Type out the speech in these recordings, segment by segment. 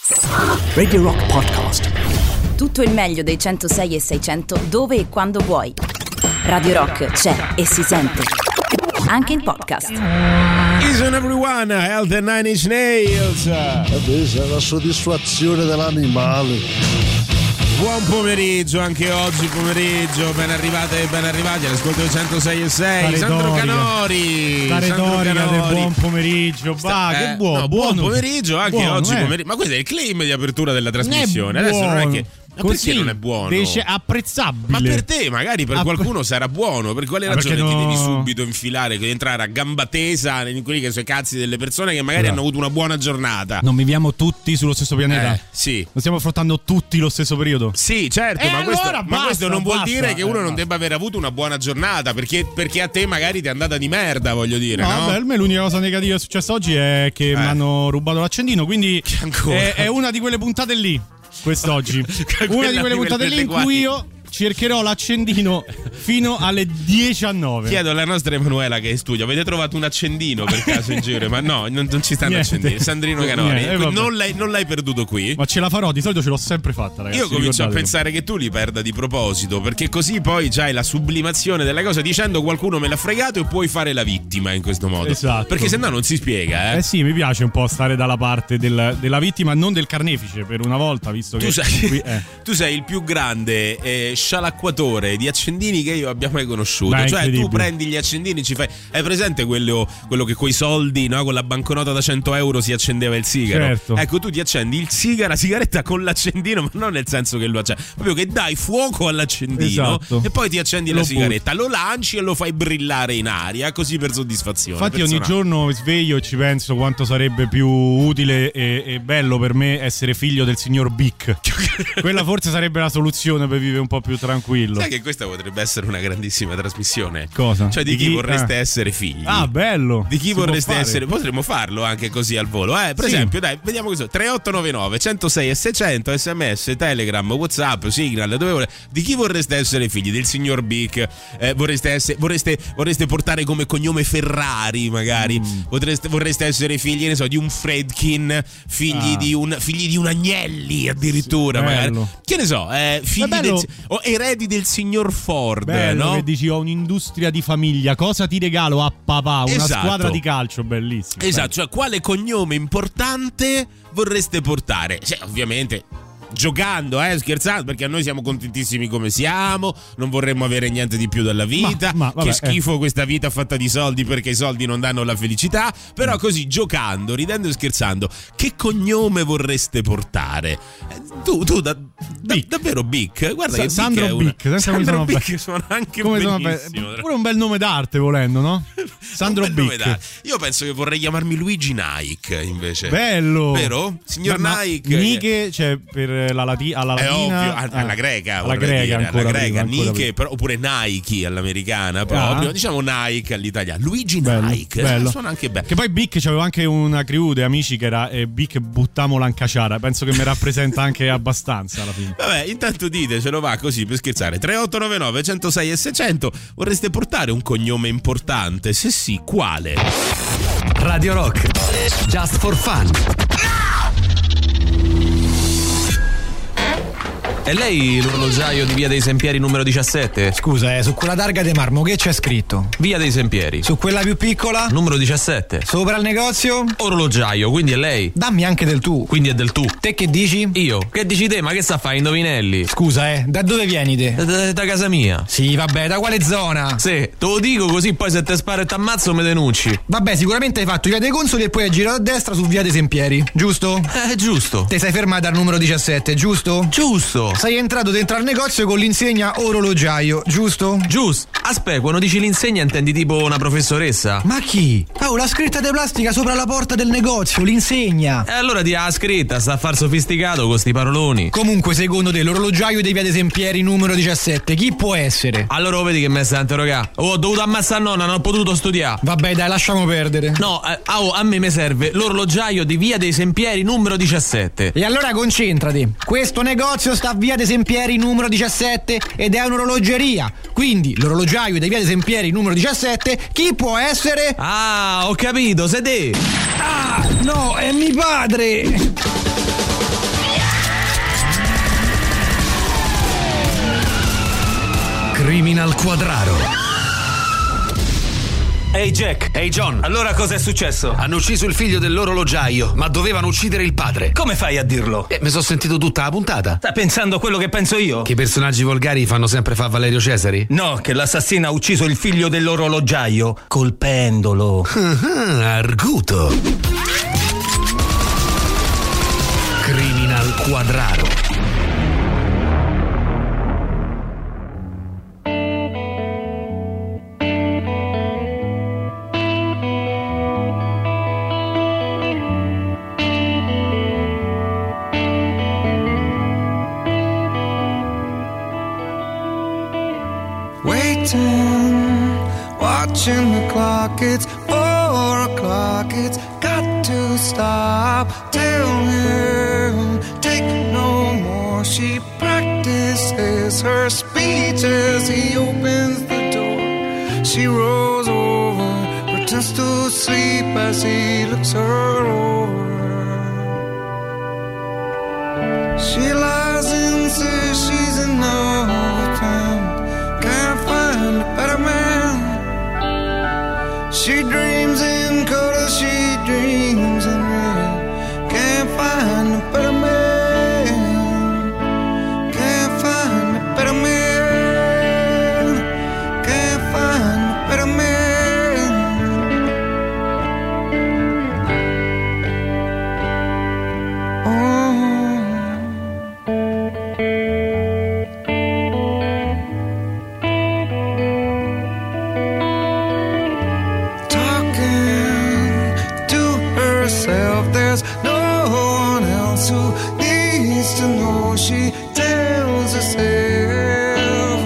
Radio Rock Podcast. Tutto il meglio dei 106 e 600 dove e quando vuoi. Radio Rock c'è e si sente anche in podcast. Easy on everyone, Health and Nine Inch Nails. Questa è la soddisfazione dell'animale. Buon pomeriggio anche oggi pomeriggio, ben arrivate e ben arrivati all'ascolto del 106 e 6. Sandro Canori. La retorica del buon pomeriggio, che buono. No, buon pomeriggio anche buono, oggi pomeriggio. Ma questo è il claim di apertura della trasmissione. Adesso non è che ma così perché non è buono? Dice apprezzabile. Ma per te, magari per qualcuno sarà buono. Per quale ragione ti devi subito infilare, entrare a gamba tesa in quelli che sono i cazzi delle persone che magari hanno avuto una buona giornata? Non viviamo tutti sullo stesso pianeta? Sì. Non stiamo affrontando tutti lo stesso periodo? Sì, certo, ma, allora questo non vuol dire che uno non debba aver avuto una buona giornata, perché a te magari ti è andata di merda, voglio dire, no? Vabbè, a me l'unica cosa negativa che è successa oggi è che mi hanno rubato l'accendino, quindi è una di quelle puntate lì. Quest'oggi una di quelle puntate lì in cui io cercherò l'accendino fino alle 10:09. Chiedo alla nostra Emanuela che è in studio: avete trovato un accendino per caso in giro? Ma no, non ci stanno accendini. Sandrino Canori, non l'hai perduto qui. Ma ce la farò, di solito ce l'ho sempre fatta, ragazzi. Io comincio a pensare che tu li perda di proposito, perché così poi c'hai la sublimazione della cosa dicendo qualcuno me l'ha fregato e puoi fare la vittima in questo modo. Esatto. Perché sennò non si spiega, eh? Sì, mi piace un po' stare dalla parte della vittima, non del carnefice per una volta, visto che tu sei il più grande scialacquatore di accendini che io abbia mai conosciuto. Beh, cioè tu prendi gli accendini, ci fai. Hai presente quello che coi soldi, no? Con la banconota da 100 euro si accendeva il sigaro? Certo. Ecco, tu ti accendi la sigaretta con l'accendino, ma non nel senso che lo accendi, proprio che dai fuoco all'accendino, esatto. E poi ti accendi la sigaretta, lo lanci e lo fai brillare in aria, così per soddisfazione. Infatti personale. Ogni giorno mi sveglio e ci penso quanto sarebbe più utile e bello per me essere figlio del signor Bic. Quella forse sarebbe la soluzione per vivere un po' più tranquillo. Sai che questa potrebbe essere una grandissima trasmissione? Cosa? Cioè di chi vorreste essere figli? Ah, bello. Di chi vorreste essere? Potremmo farlo anche così al volo. Per esempio, dai, vediamo questo: 3899 106 e 600, SMS, Telegram, WhatsApp, Signal, dove volete. Di chi vorreste essere figli? Del signor Bic? Vorreste portare come cognome Ferrari, magari? Vorreste essere figli, ne so, di un Fredkin, figli di un Agnelli addirittura, magari. Che ne so, figli o eredi del signor Ford, bello, no? Che dici ho un'industria di famiglia, cosa ti regalo a papà? Una squadra di calcio, bellissima. Esatto, cioè quale cognome importante vorreste portare? Cioè, ovviamente giocando, scherzando, perché noi siamo contentissimi come siamo, non vorremmo avere niente di più dalla vita, vabbè, che schifo questa vita fatta di soldi, perché i soldi non danno la felicità, però così giocando, ridendo e scherzando, che cognome vorreste portare? Tu davvero Bic? Guarda che Sandro Bic, Sandro Bic suona anche benissimo. Pure un bel nome d'arte volendo, no? Sandro Bic. Io penso che vorrei chiamarmi Luigi Nike invece. Bello. Vero? Signor Nike. Nike, cioè per alla latina, alla greca, alla greca, Nike, però, oppure Nike all'americana proprio, diciamo Nike all'italiano. Luigi Nike, bello. Suona anche bene. Che poi Bic c'aveva anche una crew di amici che era Bic buttamola in caciara, penso che mi rappresenta anche abbastanza alla fine. Vabbè, intanto ditecelo, va così per scherzare. 3899 106 e 600, vorreste portare un cognome importante? Se sì, quale? Radio Rock, just for fun. È lei l'orologiaio di Via dei Sempieri numero 17? Scusa, su quella targa di marmo che c'è scritto? Via dei Sempieri. Su quella più piccola? Numero 17. Sopra il negozio? Orologiaio, quindi è lei? Dammi anche del tu. Quindi è del tu. Te che dici? Io? Che dici te? Ma che sta a fare, indovinelli? Scusa, da dove vieni te? Da casa mia. Sì, vabbè, da quale zona? Sì, te lo dico così poi se te sparo e t'ammazzo me denunci. Vabbè, sicuramente hai fatto Via dei Consoli e poi hai girato a destra su Via dei Sempieri, giusto? Giusto. Te sei fermato al numero 17, giusto? Giusto. Sei entrato dentro al negozio con l'insegna orologiaio, giusto? Giusto. Aspetta, quando dici l'insegna intendi tipo una professoressa? Ma chi? Oh, la scritta di plastica sopra la porta del negozio, l'insegna. E allora ti ha scritta, sta a far sofisticato con sti paroloni. Comunque, secondo te, l'orologiaio di Via dei Sempieri numero 17, chi può essere? Allora vedi che mi stai a interrogare. Ho dovuto ammazzare nonna, non ho potuto studiare. Vabbè, dai, lasciamo perdere. No, a me mi serve l'orologiaio di Via dei Sempieri numero 17. E allora concentrati. Questo negozio sta a Via dei Sempieri numero 17 ed è un'orologeria. Quindi l'orologiaio di Via dei Sempieri numero 17, chi può essere? Ah, ho capito, sei te. Ah, no, è mio padre. Criminal Quadraro. Ehi Jack. Ehi John. Allora cosa è successo? Hanno ucciso il figlio dell'orologiaio, ma dovevano uccidere il padre. Come fai a dirlo? Mi sono sentito tutta la puntata. Stai pensando a quello che penso io? Che i personaggi volgari fanno sempre fa Valerio Cesari? No, che l'assassino ha ucciso il figlio dell'orologiaio colpendolo. Arguto. Criminal Quadraro. Watching the clock, it's 4 o'clock, it's got to stop. Tell him, take no more. She practices her speech as he opens the door. She rolls over, pretends to sleep as he looks her over. She lies and says she's in love with him, can't find a better man. She dreams in color, she dreams in red. Can't find a better man. Can't find a better man. Can't find a better man. Oh. There's no one else who needs to know. She tells herself.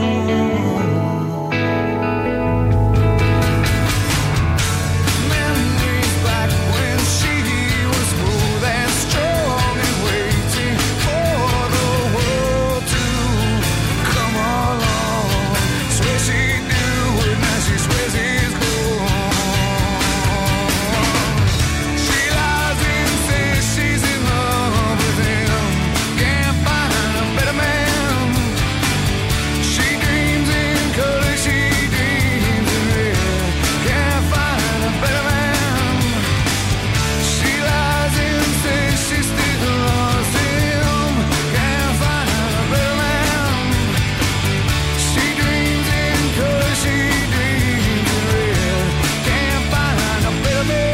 Memories back when she was smooth and strong and waiting for the world to come along. Swear she'd do it, now she swears he's gone. She's in love with him, can't find a better man. She dreams in color, she dreams in red, can't find a better man. She lies and says she still loves him, can't find a better man. She dreams in color, she dreams in red, can't find a better man.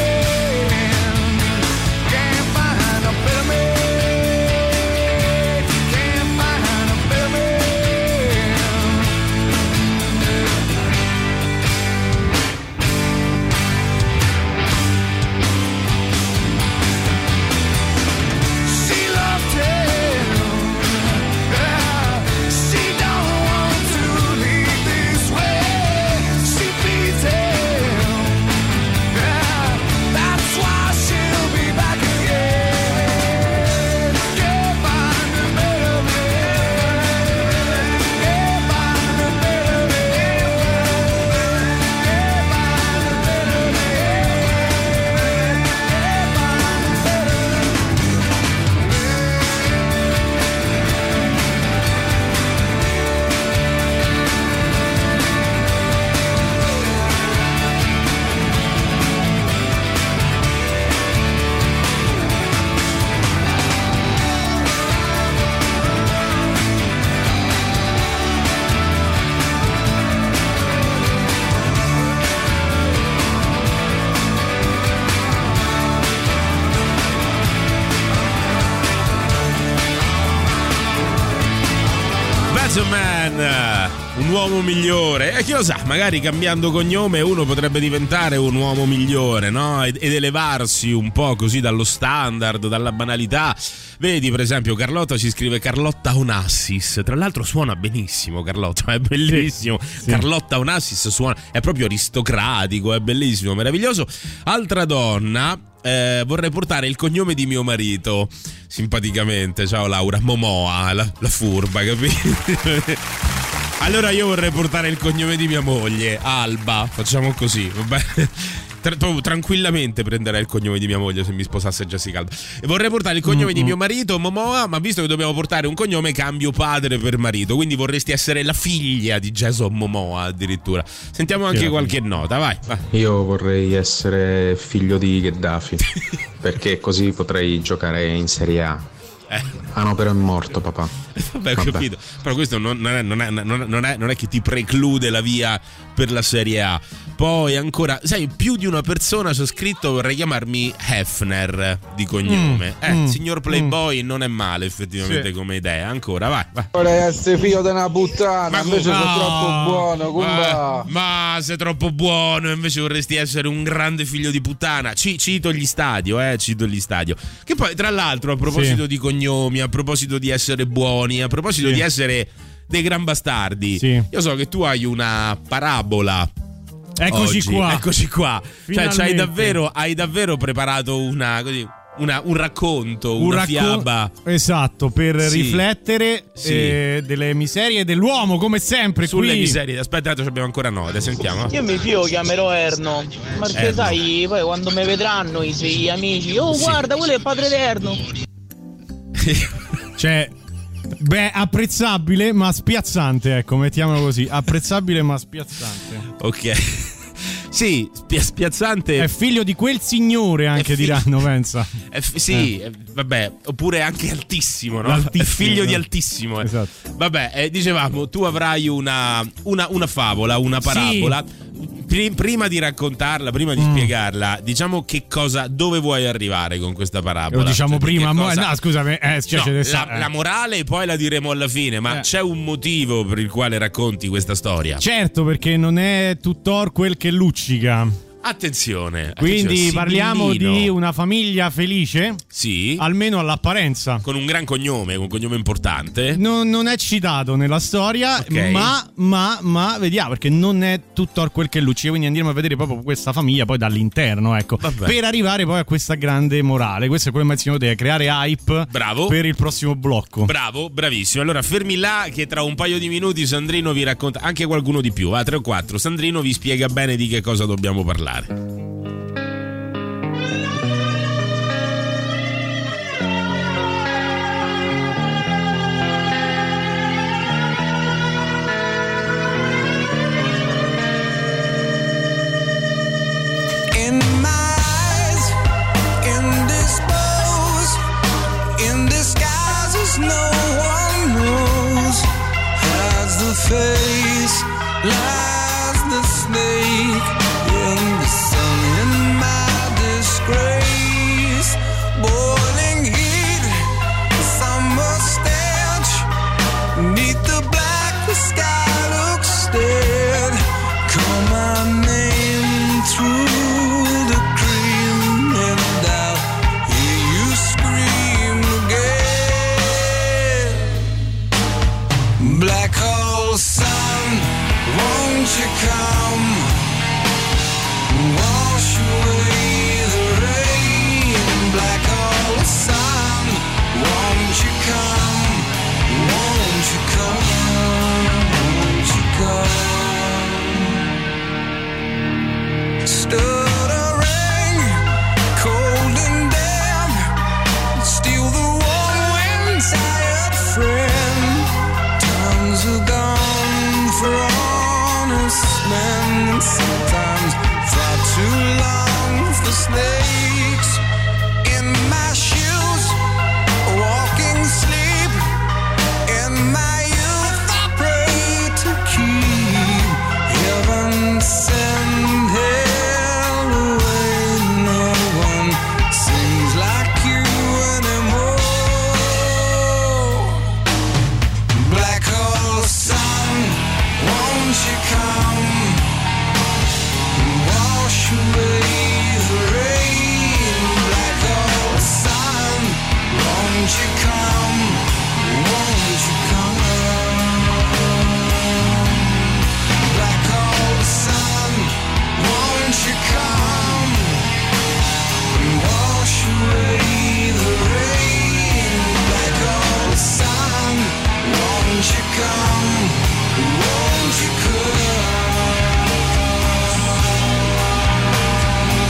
Man, un uomo migliore. E chi lo sa, magari cambiando cognome uno potrebbe diventare un uomo migliore, no? Ed elevarsi un po' così dallo standard, dalla banalità. Vedi, per esempio, Carlotta ci scrive Carlotta Onassis. Tra l'altro suona benissimo Carlotta, è bellissimo. Sì. Carlotta Onassis suona, è proprio aristocratico, è bellissimo, meraviglioso. Altra donna, vorrei portare il cognome di mio marito, simpaticamente. Ciao Laura, Momoa, la furba, capito? Allora io vorrei portare il cognome di mia moglie, Alba, facciamo così, va bene? tranquillamente prenderei il cognome di mia moglie se mi sposasse Jessica Alba. E vorrei portare il cognome di mio marito, Momoa, ma visto che dobbiamo portare un cognome, cambio padre per marito. Quindi vorresti essere la figlia di Jason Momoa addirittura. Sentiamo anche qualche nota, vai. Io vorrei essere figlio di Gheddafi perché così potrei giocare in Serie A. Ah no, però è morto papà. Vabbè, ho capito. Però questo non è che ti preclude la via per la Serie A. Poi ancora, sai, più di una persona ci ha scritto vorrei chiamarmi Hefner di cognome. Signor Playboy non è male effettivamente come idea. Ancora, vai. Vorrei essere figlio di una puttana, ma invece sono troppo buono. Ma sei troppo buono, invece vorresti essere un grande figlio di puttana. Cito gli stadio. Che poi, tra l'altro, a proposito di cognomi, a proposito di essere buoni, a proposito di essere dei gran bastardi, io so che tu hai una parabola. Eccoci qua. Cioè, hai davvero preparato un racconto, una fiaba. Esatto, per riflettere delle miserie dell'uomo, come sempre. Sulle qui. miserie. Aspetta, abbiamo ancora note, sentiamo. Io mi chiamerò Erno, perché sai, poi quando mi vedranno i suoi amici, guarda, quello è il padre d'Erno. Cioè, apprezzabile ma spiazzante, ecco, mettiamolo così. Apprezzabile ma spiazzante. Ok. Sì, spiazzante. È figlio di quel signore, anche diranno, pensa. Vabbè, oppure anche altissimo, no? Altissimo, è figlio di altissimo. Esatto. Vabbè, dicevamo, tu avrai una favola, una parabola. Prima di raccontarla, prima di spiegarla, diciamo dove vuoi arrivare con questa parabola? Lo diciamo prima, no, scusami, la morale poi la diremo alla fine, ma c'è un motivo per il quale racconti questa storia? Certo, perché non è tuttor quel che luccica. Attenzione. Quindi parliamo di una famiglia felice? Sì. Almeno all'apparenza. Con un gran cognome, un cognome importante. Non è citato nella storia, ma vediamo, perché non è tutto quel che luccica, quindi andremo a vedere proprio questa famiglia poi dall'interno, ecco. Vabbè. Per arrivare poi a questa grande morale. Questo è come menzionato te, creare hype. Bravo. Per il prossimo blocco. Bravo, bravissimo. Allora fermi là che tra un paio di minuti Sandrino vi racconta, anche qualcuno di più, 3 o 4. Sandrino vi spiega bene di che cosa dobbiamo parlare. Face lies the snake in the sun. In my disgrace, boiling heat, summer stench, neath the black, the sky looks dead. Call my name through the cream, and I'll hear you scream again. Black hole sun, won't you come, wash away the rain. Black hole sun, won't you come, won't you come, won't you come. Stuttering, cold and damp, steal the warm wind, tired friend. Times are gone for honest men, sometimes far too long for snakes. In my shoes, walking sleep, in my youth I pray to keep heaven send hell away. No one sings like you anymore. Black hole sun, won't you come, wash away the rain. Black hole sun, won't you come, won't you come. Black hole sun, won't you come, wash away the rain. Black hole sun, won't you come, won't you come.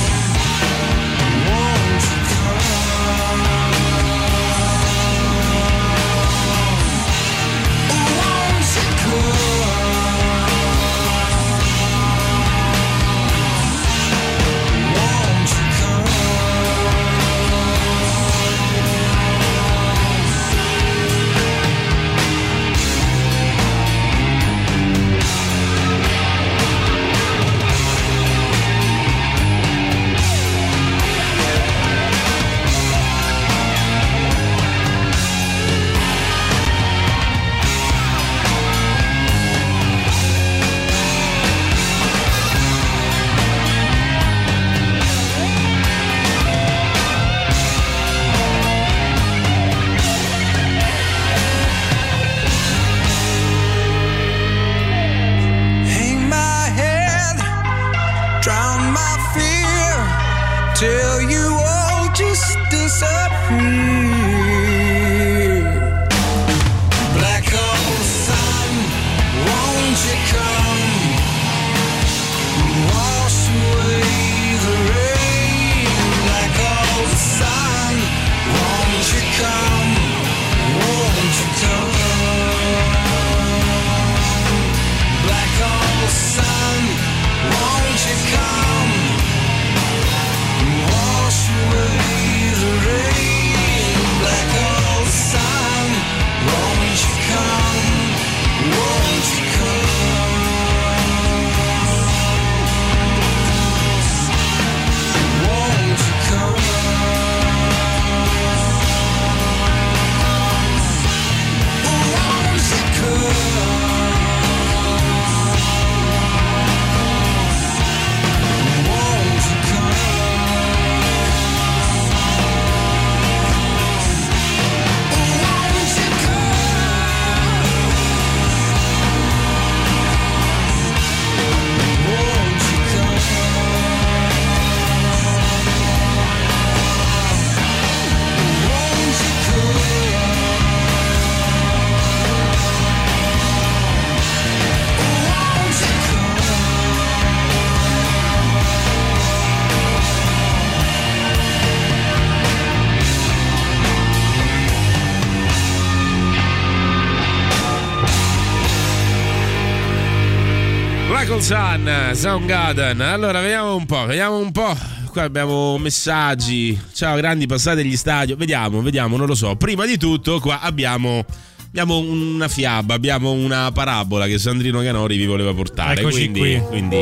Michael Sun, Soundgarden. Allora, vediamo un po'. Qua abbiamo messaggi. Ciao grandi, passate gli stadio. Vediamo, non lo so. Prima di tutto qua abbiamo una fiaba, abbiamo una parabola che Sandrino Canori vi voleva portare. Eccoci quindi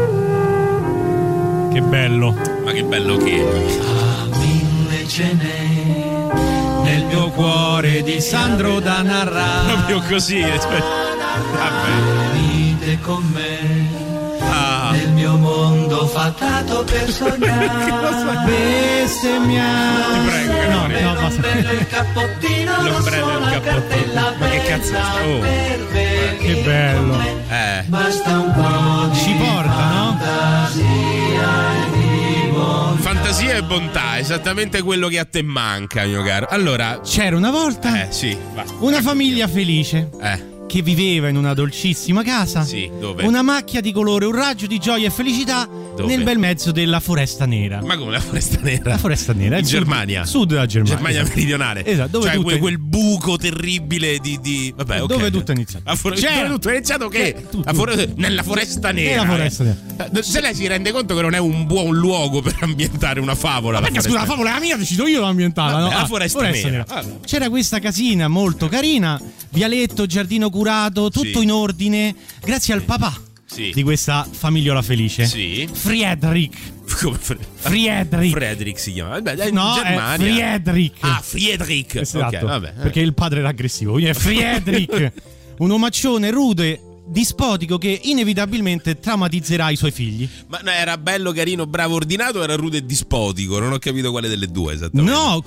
che bello. Ma che bello che mille ce n'è nel mio cuore di Sandro da narrare. Proprio così, vabbè. Venite con me nel mio mondo fatato per sognare. Bestemmiare. Ti prego, no, basta. Il cappottino lo suona a cartella. Ma che cazzo è? Che bello. Basta un po' di ci porta, no? Fantasia e bontà, esattamente quello che a te manca, mio caro. Allora, c'era una volta una famiglia felice che viveva in una dolcissima casa. Sì, dove? Una macchia di colore, un raggio di gioia e felicità nel bel mezzo della foresta nera. Ma come la foresta nera? La foresta nera in sud, Germania. Sud della Germania. Germania meridionale. Esatto, dove cioè quel buco terribile di vabbè, ok. Dove tutto è iniziato? Dove tutto è iniziato che? Nella foresta nera. Nella foresta nera. Se lei si rende conto che non è un buon luogo per ambientare una favola. Perché scusa, la favola è la mia, decido io l'ambientata, no? La foresta nera. C'era questa casina molto carina, vialetto, giardino curato, tutto in ordine, grazie al papà di questa famigliola felice. Sì. Friedrich. Come Friedrich si chiama? Vabbè, in Germania. Friedrich. Ah, Friedrich. Esatto. Okay, vabbè. Perché il padre era aggressivo, quindi è Friedrich. Un omaccione rude, dispotico che inevitabilmente traumatizzerà i suoi figli. Ma no, era bello, carino, bravo, ordinato o era rude e dispotico? Non ho capito quale delle due esattamente. No,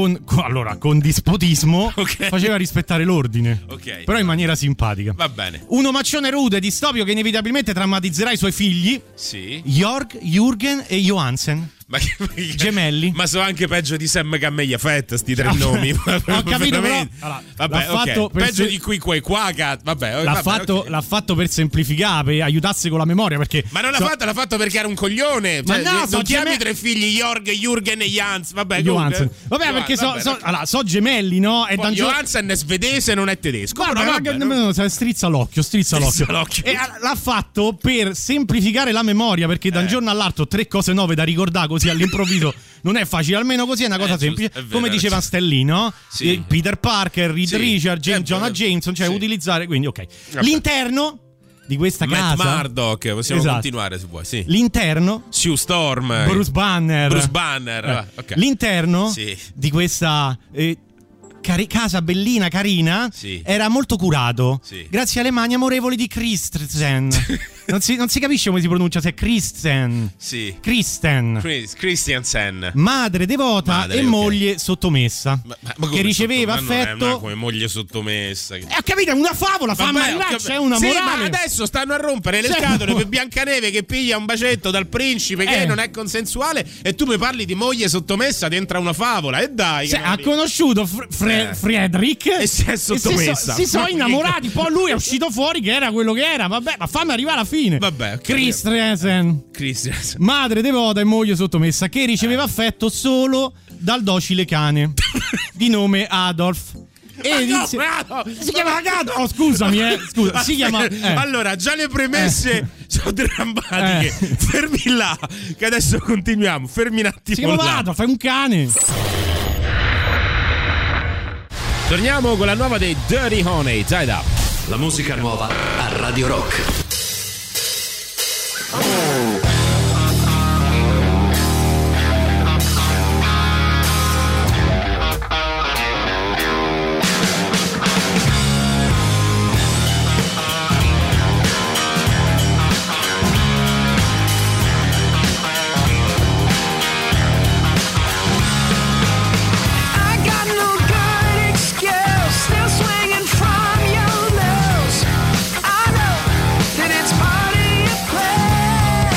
con dispotismo faceva rispettare l'ordine. Ok. Però in maniera simpatica. Va bene. Un omaccione rude, distopico che inevitabilmente traumatizzerà i suoi figli. Sì. Jörg, Jürgen e Johansen. Ma gemelli. Ma sono anche peggio di Sam Cammeglia Fett, sti tre nomi. Ho capito, però vabbè, fatto peggio di qui quei qua. Vabbè, l'ha fatto per semplificare, per aiutarsi con la memoria. Perché ma non l'ha fatto perché era un coglione. Ma cioè, no, non chiami tre figli Jörg, Jürgen e Jans. Vabbè, perché so gemelli, no? E Johansen è svedese, non è tedesco. Strizza l'occhio. E l'ha fatto per semplificare la memoria, perché da un giorno all'altro 3 cose nuove da ricordare così all'improvviso non è facile, almeno così è una cosa semplice, vero, come diceva Stellino, sì. Peter Parker, Reed Richard, Jonah Jameson, cioè utilizzare, quindi ok. L'interno di questa Matt casa Murdock, possiamo continuare se vuoi, sì. L'interno Sue Storm, Bruce Banner, okay. L'interno di questa casa bellina, carina, era molto curato grazie alle mani amorevoli di Christensen. Non si capisce come si pronuncia, se è Christensen. Christiansen. Madre devota e moglie sottomessa. Ma che riceveva affetto. Come moglie sottomessa. Ho capito, è una favola, c'è una morale. Ma adesso stanno a rompere le scatole per Biancaneve che piglia un bacetto dal principe che non è consensuale e tu mi parli di moglie sottomessa dentro una favola. E dai. Ha conosciuto Friedrich e si è sottomessa. Si sono innamorati, poi lui è uscito fuori che era quello che era. Vabbè, ma fammi arrivare alla fine. Vabbè, Christiansen, madre devota e moglie sottomessa che riceveva affetto solo dal docile cane di nome Adolf. Si chiama Adolf. Oh, scusami, scusa, si chiama. Allora, già le premesse sono drammatiche. Fermi là, che adesso continuiamo. Fermi un attimo. Si chiama Adolf, è un cane. Torniamo con la nuova dei Dirty Honey, Tied Up. La musica nuova a Radio Rock. I know that it's part of your plan.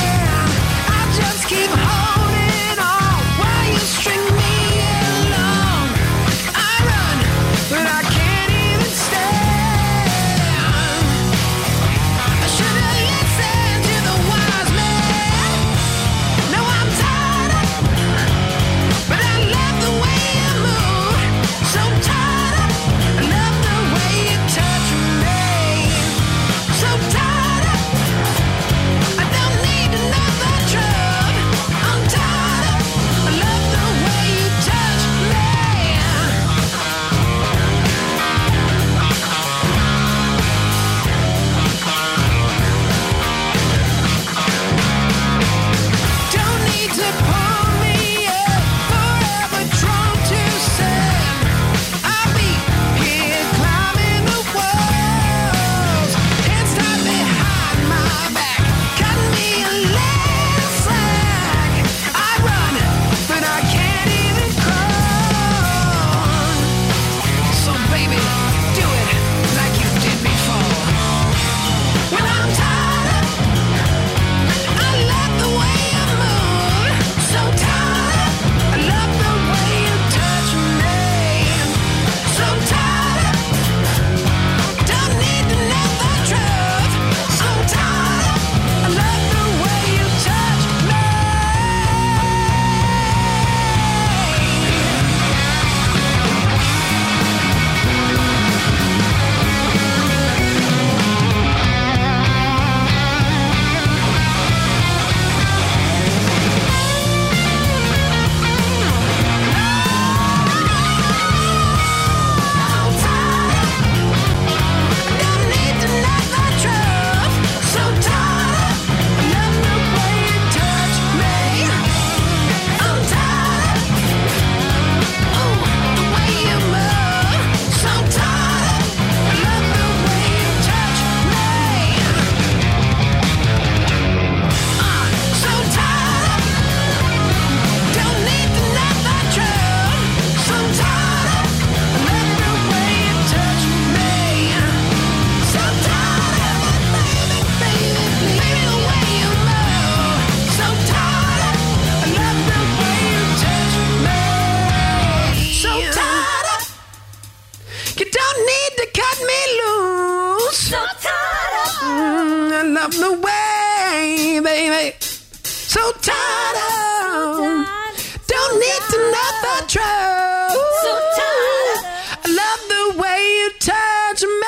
You don't need to cut me loose. So tired of I love the way, baby. So tired of don't need to know the truth. So tired of I love the way you touch me.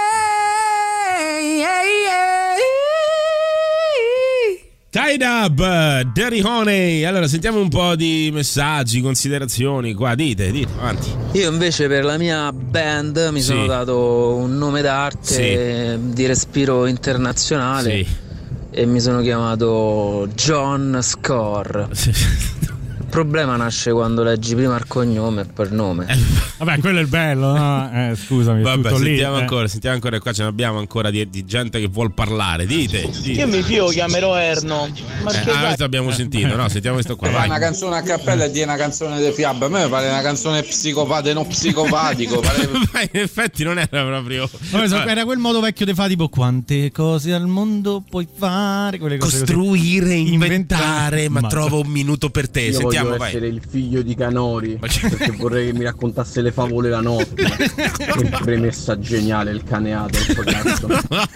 Tied Up, Dirty Honey. Allora sentiamo un po' di messaggi, considerazioni qua, dite, avanti. Io invece per la mia band mi sono dato un nome d'arte di respiro internazionale e mi sono chiamato John Score. Il problema nasce quando leggi prima il cognome e poi il nome. Vabbè, quello è il bello, no? Scusami. Vabbè, tutto sentiamo lì, sentiamo ancora, qua ce ne abbiamo ancora di gente che vuol parlare, dite. Io mi fio, chiamerò Erno. Questo abbiamo sentito, no? Sentiamo questo qua, vai. Una canzone a cappella e di una canzone di fiaba. A me pare una canzone psicopatico, psicopatico. Ma in effetti non era proprio. Era quel modo vecchio di fa, tipo quante cose al mondo puoi fare, quelle cose costruire, così. inventare, ma trovo un minuto per te. Io Sentiamo, voglio vai. essere il figlio di Canori, perché vorrei che mi raccontasse le favole la notte. Che premessa geniale, il cane Adolf, cazzo.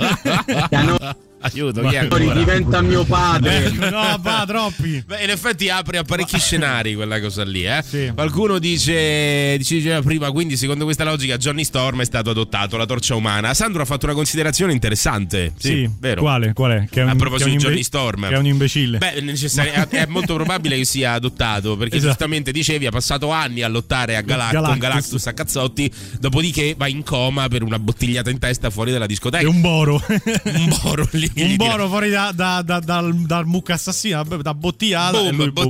Aiuto, chi è diventa mio padre. No, va, troppi. Beh, in effetti apre a parecchi scenari quella cosa lì, Sì. Qualcuno diceva prima, quindi secondo questa logica Johnny Storm è stato adottato, la torcia umana. Sandro ha fatto una considerazione interessante. Sì, vero. Quale? Che è a proposito di Johnny Storm. Che è un imbecille. Beh, è molto probabile che sia adottato, perché giustamente dicevi ha passato anni a lottare a con Galactus a cazzotti, dopodiché va in coma per una bottigliata in testa fuori dalla discoteca. È un boro. Un boro lì. Un boro fuori dal mucca assassino, da bottigliata.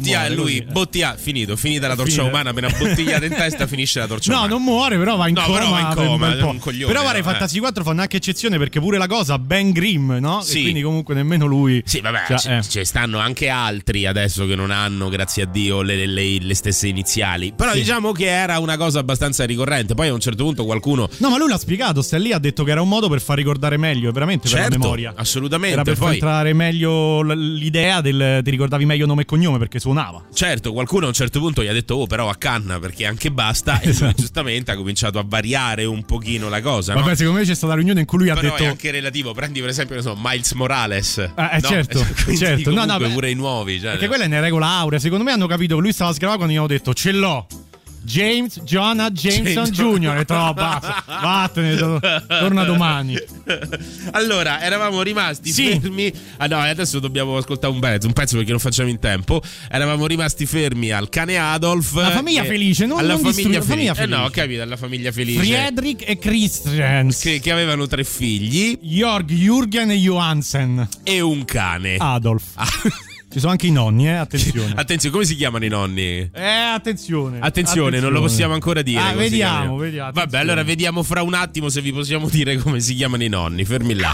Finita la torcia umana, appena bottigliata in testa finisce la torcia umana. No, non muore, però va in coma. Però va in coma, è un coglione. Però guarda, i Fantasy 4 fanno anche eccezione, perché pure la cosa Ben Grimm, no? Sì. E quindi comunque nemmeno lui. Sì, vabbè, ci stanno anche altri adesso che non hanno, grazie a Dio, le stesse iniziali. Però diciamo che era una cosa abbastanza ricorrente. Poi a un certo punto qualcuno... No, ma lui l'ha spiegato, sta lì, ha detto che era un modo per far ricordare meglio, veramente, per la memoria. Assolutamente. Era per far entrare meglio l'idea ti ricordavi meglio nome e cognome, perché suonava. Certo, qualcuno a un certo punto gli ha detto però a canna, perché anche basta. E lui giustamente ha cominciato a variare un pochino la cosa. Vabbè, secondo me c'è stata la riunione in cui lui ha però detto... è anche relativo. Prendi per esempio Miles Morales. Certo. Comunque pure i nuovi, perché quella è una regola aurea. Secondo me hanno capito che lui stava sgravando quando gli hanno detto ce l'ho. James Jonah Jameson Jr. E detto, basta, vattene, torna domani. Allora, eravamo rimasti fermi. No, adesso dobbiamo ascoltare un pezzo perché non facciamo in tempo. Eravamo rimasti fermi al cane Adolf. La famiglia felice, alla famiglia felice. No, ho capito, alla famiglia felice. Friedrich e Christian. Che avevano 3 figli. Jörg, Jürgen e Johansen. E un cane. Adolf. Ci sono anche i nonni, attenzione. Attenzione, come si chiamano i nonni? Attenzione, non lo possiamo ancora dire. Vediamo. Vabbè, allora vediamo fra un attimo se vi possiamo dire come si chiamano i nonni. Fermi là.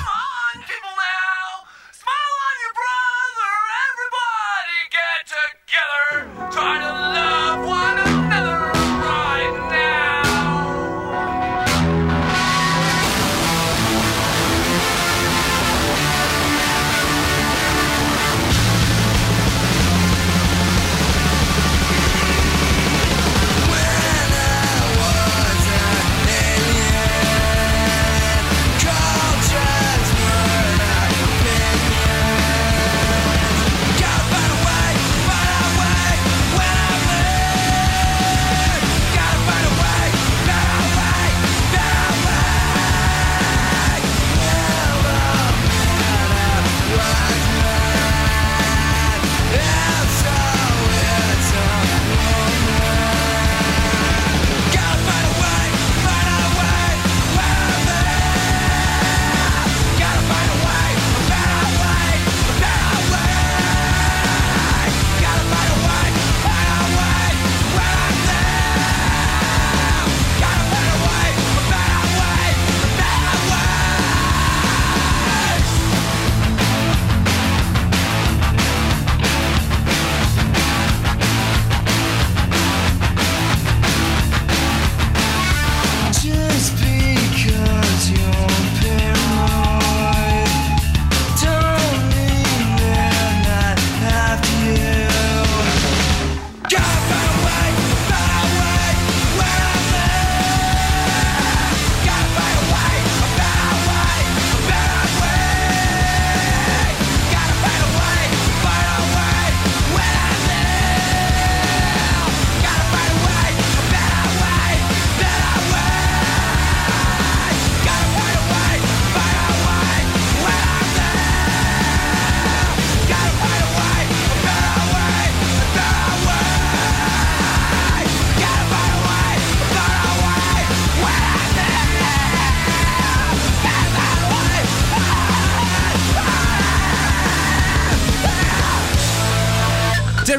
Cultures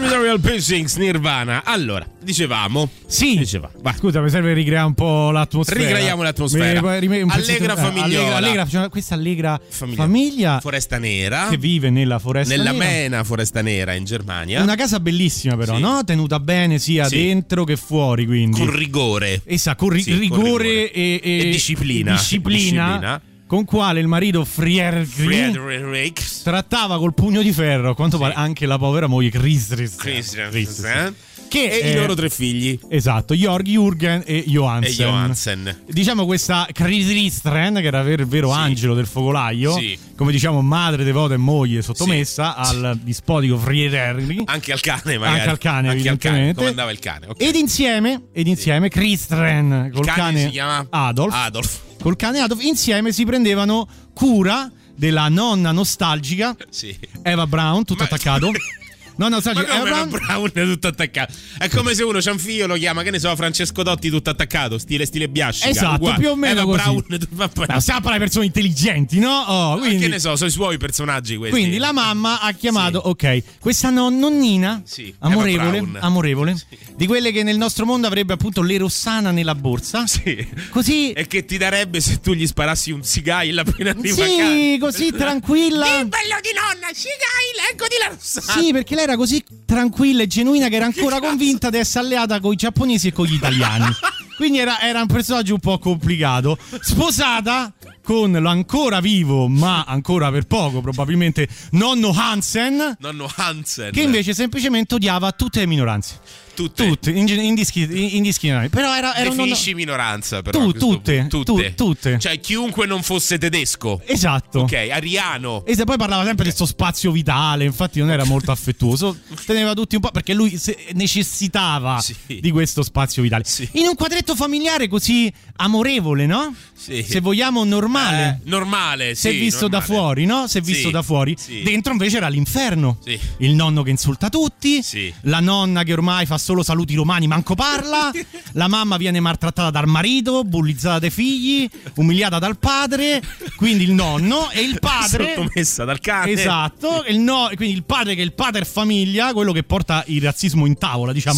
Terminal Pacings, Nirvana. Allora, dicevamo. Scusa, mi serve ricreare un po' l'atmosfera. Ricreiamo l'atmosfera. Allegra famiglia. Allegra, questa allegra famiglia. Foresta Nera. Che vive nella foresta nella nera. Mena Foresta Nera in Germania. Una casa bellissima però, no? Tenuta bene sia dentro che fuori, quindi. Con rigore. Esatto, con rigore e disciplina. Con quale il marito Friedrich trattava col pugno di ferro, a quanto pare, anche la povera moglie Chris. E i loro 3 figli. Esatto, Jörg, Jürgen e Johansen. Diciamo questa Christren, che era il vero angelo del focolaio, come diciamo madre devota e moglie sottomessa al dispotico Friedrich. Anche al cane magari. Anche al cane, evidentemente. Come andava il cane. Okay. Ed insieme Christren col cane si chiama Adolf. Col cane Adolf insieme si prendevano cura della nonna nostalgica Eva Braun, tutto attaccato. No, Ma come Eva Braun è tutto attaccato? È come se uno c'ha un figlio, lo chiama, che ne so, Francesco Dotti tutto attaccato, stile Biascica. Esatto, uguale. più o meno Eva così. Braun. Stiamo parlare di persone intelligenti, no? Quindi, che ne so, sono i suoi personaggi questi. Quindi la mamma ha chiamato, questa nonnina amorevole, di quelle che nel nostro mondo avrebbe appunto le Rossana nella borsa. Così. E che ti darebbe se tu gli sparassi un sigail appena arriva a casa. Sì, così tranquilla. Il bello di nonna, sigail, eccoti la Rossana. Sì, perché lei era così tranquilla e genuina che era ancora convinta di essere alleata con i giapponesi e con gli italiani. Quindi era un personaggio un po' complicato. Sposata con l'ancora vivo, ma ancora per poco probabilmente, nonno Hansen, che invece semplicemente odiava tutte le minoranze. Tutte indiscriminatamente. Però era definisci minoranza, però. Tutte. Cioè chiunque non fosse tedesco. Esatto. Ok, ariano. E poi parlava sempre del suo spazio vitale, infatti non era molto affettuoso. Teneva tutti un po' perché lui necessitava di questo spazio vitale. In un quadretto familiare così amorevole, no? Se vogliamo normale. Se visto da fuori, no? Se visto da fuori. Dentro invece era l'inferno. Il nonno che insulta tutti, la nonna che ormai fa solo saluti romani, manco parla. La mamma viene maltrattata dal marito, bullizzata dai figli, umiliata dal padre. Quindi il nonno e il padre sottomessa dal cane. Esatto. Quindi il padre che è il pater famiglia, quello che porta il razzismo in tavola, diciamo.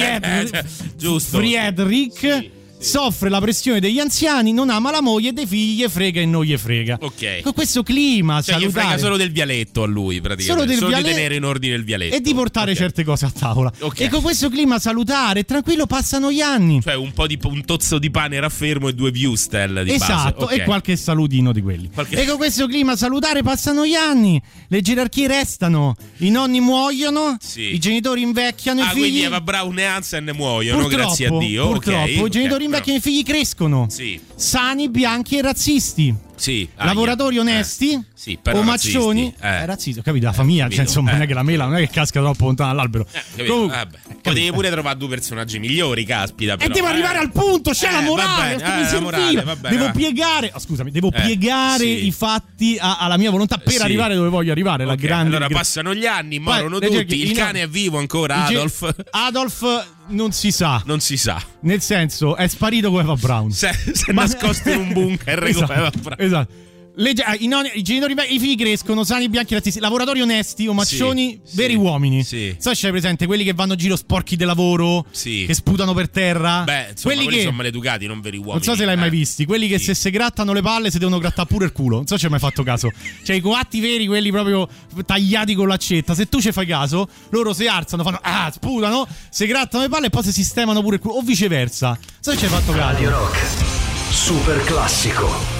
Friedrich. Soffre la pressione degli anziani, non ama la moglie e dei figli, gli frega e non gli frega. Ok. Con questo clima salutare. Gli frega solo del vialetto a lui, praticamente. Solo di tenere in ordine il vialetto. E di portare certe cose a tavola. E con questo clima salutare e tranquillo passano gli anni. Cioè un tozzo di pane raffermo e 2 Wustel di esatto, base. E qualche salutino di quelli. E con questo clima salutare passano gli anni. Le gerarchie restano. I nonni muoiono. I genitori invecchiano. I figli. Quindi Eva Braun e Hansen muoiono, grazie a Dio. Purtroppo i genitori invecchiano, i figli crescono. Sani, bianchi e razzisti. Lavoratori onesti, però omaccioni, razzisti, ho capito, la famiglia, cioè insomma non è che la mela non è che casca troppo lontano dall'albero. Potevi pure trovare 2 personaggi migliori, caspita. Però, e devo arrivare al punto, c'è la morale, devo piegare, devo piegare i fatti alla mia volontà per arrivare dove voglio arrivare. La grande. Allora passano gli anni, morono tutti. Il cane è vivo ancora, Adolf. Non si sa. Nel senso, è sparito come Eva Braun. Si è nascosto in un bunker come Eva Braun. Esatto. I genitori, i figli crescono sani, bianchi, razzisti, lavoratori onesti, omaccioni, veri uomini. So, c'è presente quelli che vanno a giro sporchi di lavoro, che sputano per terra. Beh, insomma, quelli che sono maleducati, non veri uomini. Non so se l'hai mai visti, quelli che se si grattano le palle si devono grattare pure il culo. Non so se ci hai mai fatto caso. Cioè i coatti veri, quelli proprio tagliati con l'accetta. Se tu ci fai caso, loro si alzano, fanno sputano, si grattano le palle e poi si sistemano pure il culo. O viceversa. Non so se ci hai fatto caso. Radio Rock, super classico.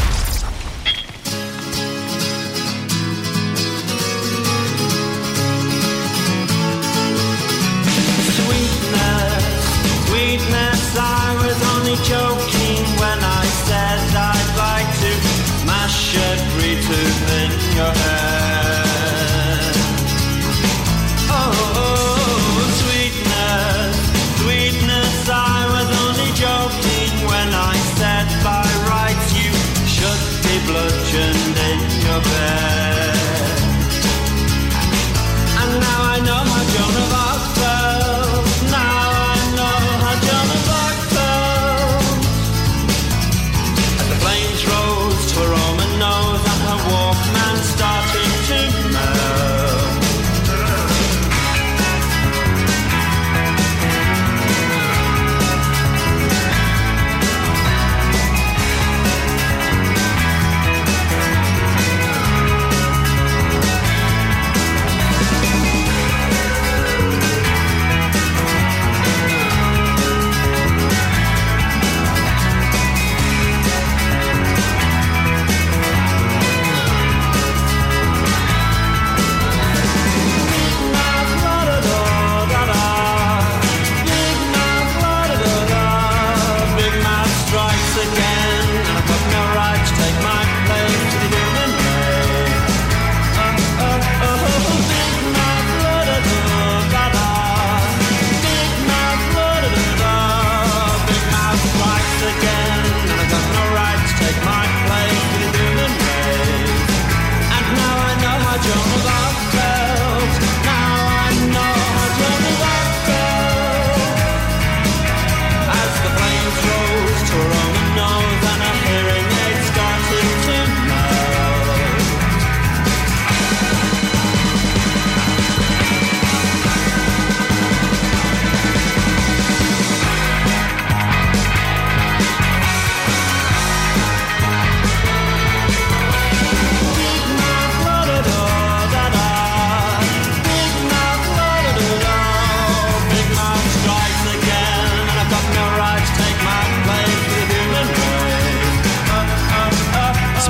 Sweetness, I was only joking when I said I'd like to mash every tooth in your head. Oh, sweetness, sweetness, I was only joking when I said by rights you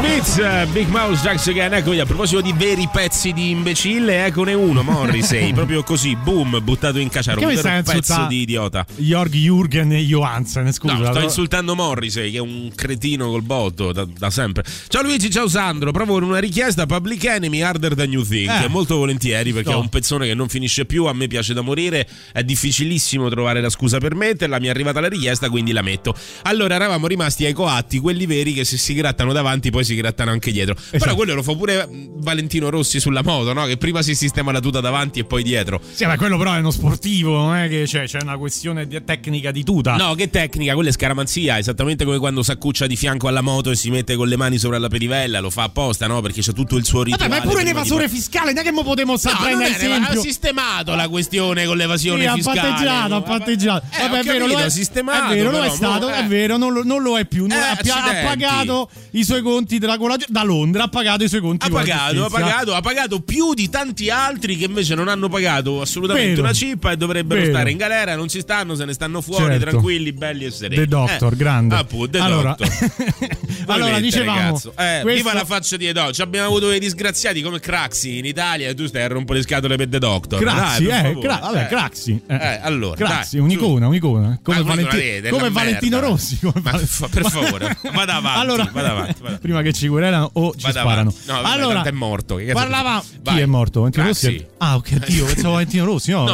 Smith, Big Mouse Jacks Again. Eccomi, a proposito di veri pezzi di imbecille, eccone uno, Morrissey, proprio così, boom, buttato in cacciaro, un vero pezzo di idiota. Jörg Jürgen e Johansen, scusa. No, sto insultando Morrissey, che è un cretino col botto da sempre. Ciao Luigi, ciao Sandro, provo una richiesta: Public Enemy, Harder Than You Think. Molto volentieri, perché è un pezzone che non finisce più, a me piace da morire, è difficilissimo trovare la scusa per metterla, mi è arrivata la richiesta, quindi la metto. Allora, eravamo rimasti ai coatti, quelli veri che se si grattano davanti poi si grattano anche dietro. Però quello lo fa pure Valentino Rossi sulla moto, no? Che prima si sistema la tuta davanti e poi dietro. Sì, ma quello però è uno sportivo, non è che c'è una questione tecnica di tuta. No, che tecnica, quella è scaramanzia, esattamente come quando s'accuccia di fianco alla moto e si mette con le mani sopra la pedivella, lo fa apposta, no? Perché c'è tutto il suo rituale. Vabbè, ma è pure un evasore fiscale, non è che mo potremmo prendere esempio. Ha sistemato la questione con l'evasione fiscale. Ha patteggiato. Vabbè, è vero, lo è sistemato. È vero, lo è stato, è vero, non lo è più. Ha pagato i suoi conti da Londra, ha pagato i suoi conti. Ha pagato più di tanti altri che invece non hanno pagato assolutamente una cippa e dovrebbero stare in galera, non ci stanno, se ne stanno fuori, tranquilli, belli e sereni. The Doctor, grande. Allora, allora dicevamo, viva la faccia di Edo. Abbiamo avuto dei disgraziati come Craxi in Italia e tu stai a rompere le scatole per The Doctor. Craxi, Craxi. Allora, Craxi, un'icona. Come Valentino Rossi. Per favore, vada avanti. Prima che ci querelano o ci sparano. No, allora, è morto. Parlavamo. Chi è morto? Valentino Rossi? Ah, ok, Dio, pensavo Valentino Rossi. No,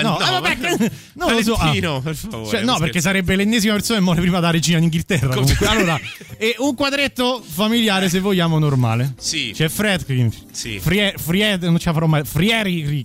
non lo so. Valentino, per favore. No, perché sarebbe l'ennesima persona che muore prima della regina in Inghilterra. Comunque. Allora, un quadretto familiare, se vogliamo, normale. Sì. C'è Fred, non ce la farò mai. Frieri,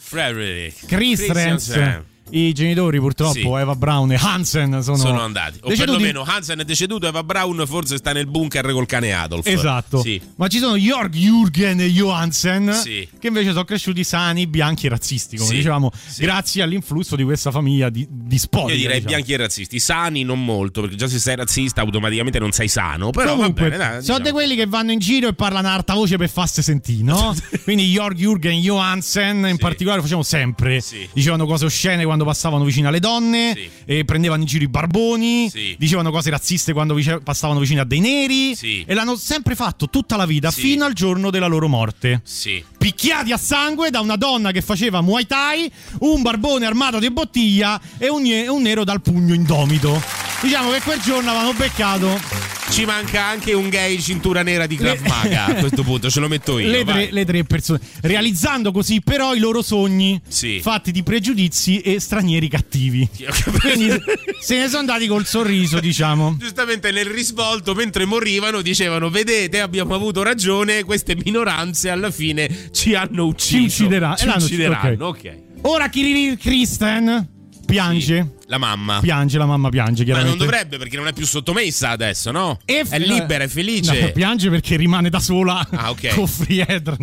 Chris, i genitori purtroppo, Eva Braun e Hansen sono andati. O perlomeno Hansen è deceduto, Eva Braun forse sta nel bunker col cane Adolf. Esatto. Sì. Ma ci sono Jörg Jürgen e Johansen che invece sono cresciuti sani, bianchi e razzisti, come dicevamo, grazie all'influsso di questa famiglia di spot. Io direi bianchi e razzisti, sani non molto, perché già se sei razzista automaticamente non sei sano. Però comunque, va bene, sono di quelli che vanno in giro e parlano a alta voce per farsi sentire, no? Quindi Jörg Jürgen e Johansen in particolare lo facevano sempre. Dicevano cose oscene quando passavano vicino alle donne, e prendevano in giro i barboni, dicevano cose razziste quando passavano vicino a dei neri, e l'hanno sempre fatto tutta la vita fino al giorno della loro morte. Picchiati a sangue da una donna che faceva Muay Thai, un barbone armato di bottiglia e un nero dal pugno indomito. Diciamo che quel giorno avevano beccato. Ci manca anche un gay cintura nera di Krav Maga a questo punto, ce lo metto io. Le tre persone, realizzando così però i loro sogni fatti di pregiudizi e stranieri cattivi. Quindi se ne sono andati col sorriso, diciamo. Giustamente nel risvolto, mentre morivano, dicevano: vedete, abbiamo avuto ragione, queste minoranze alla fine ci hanno ucciso. Ci uccideranno. Ok. Ora Kirill Kristen piange. La mamma piange, chiaramente. Ma non dovrebbe, perché non è più sottomessa adesso, no? È libera, è felice. No, piange perché rimane da sola con Friedr.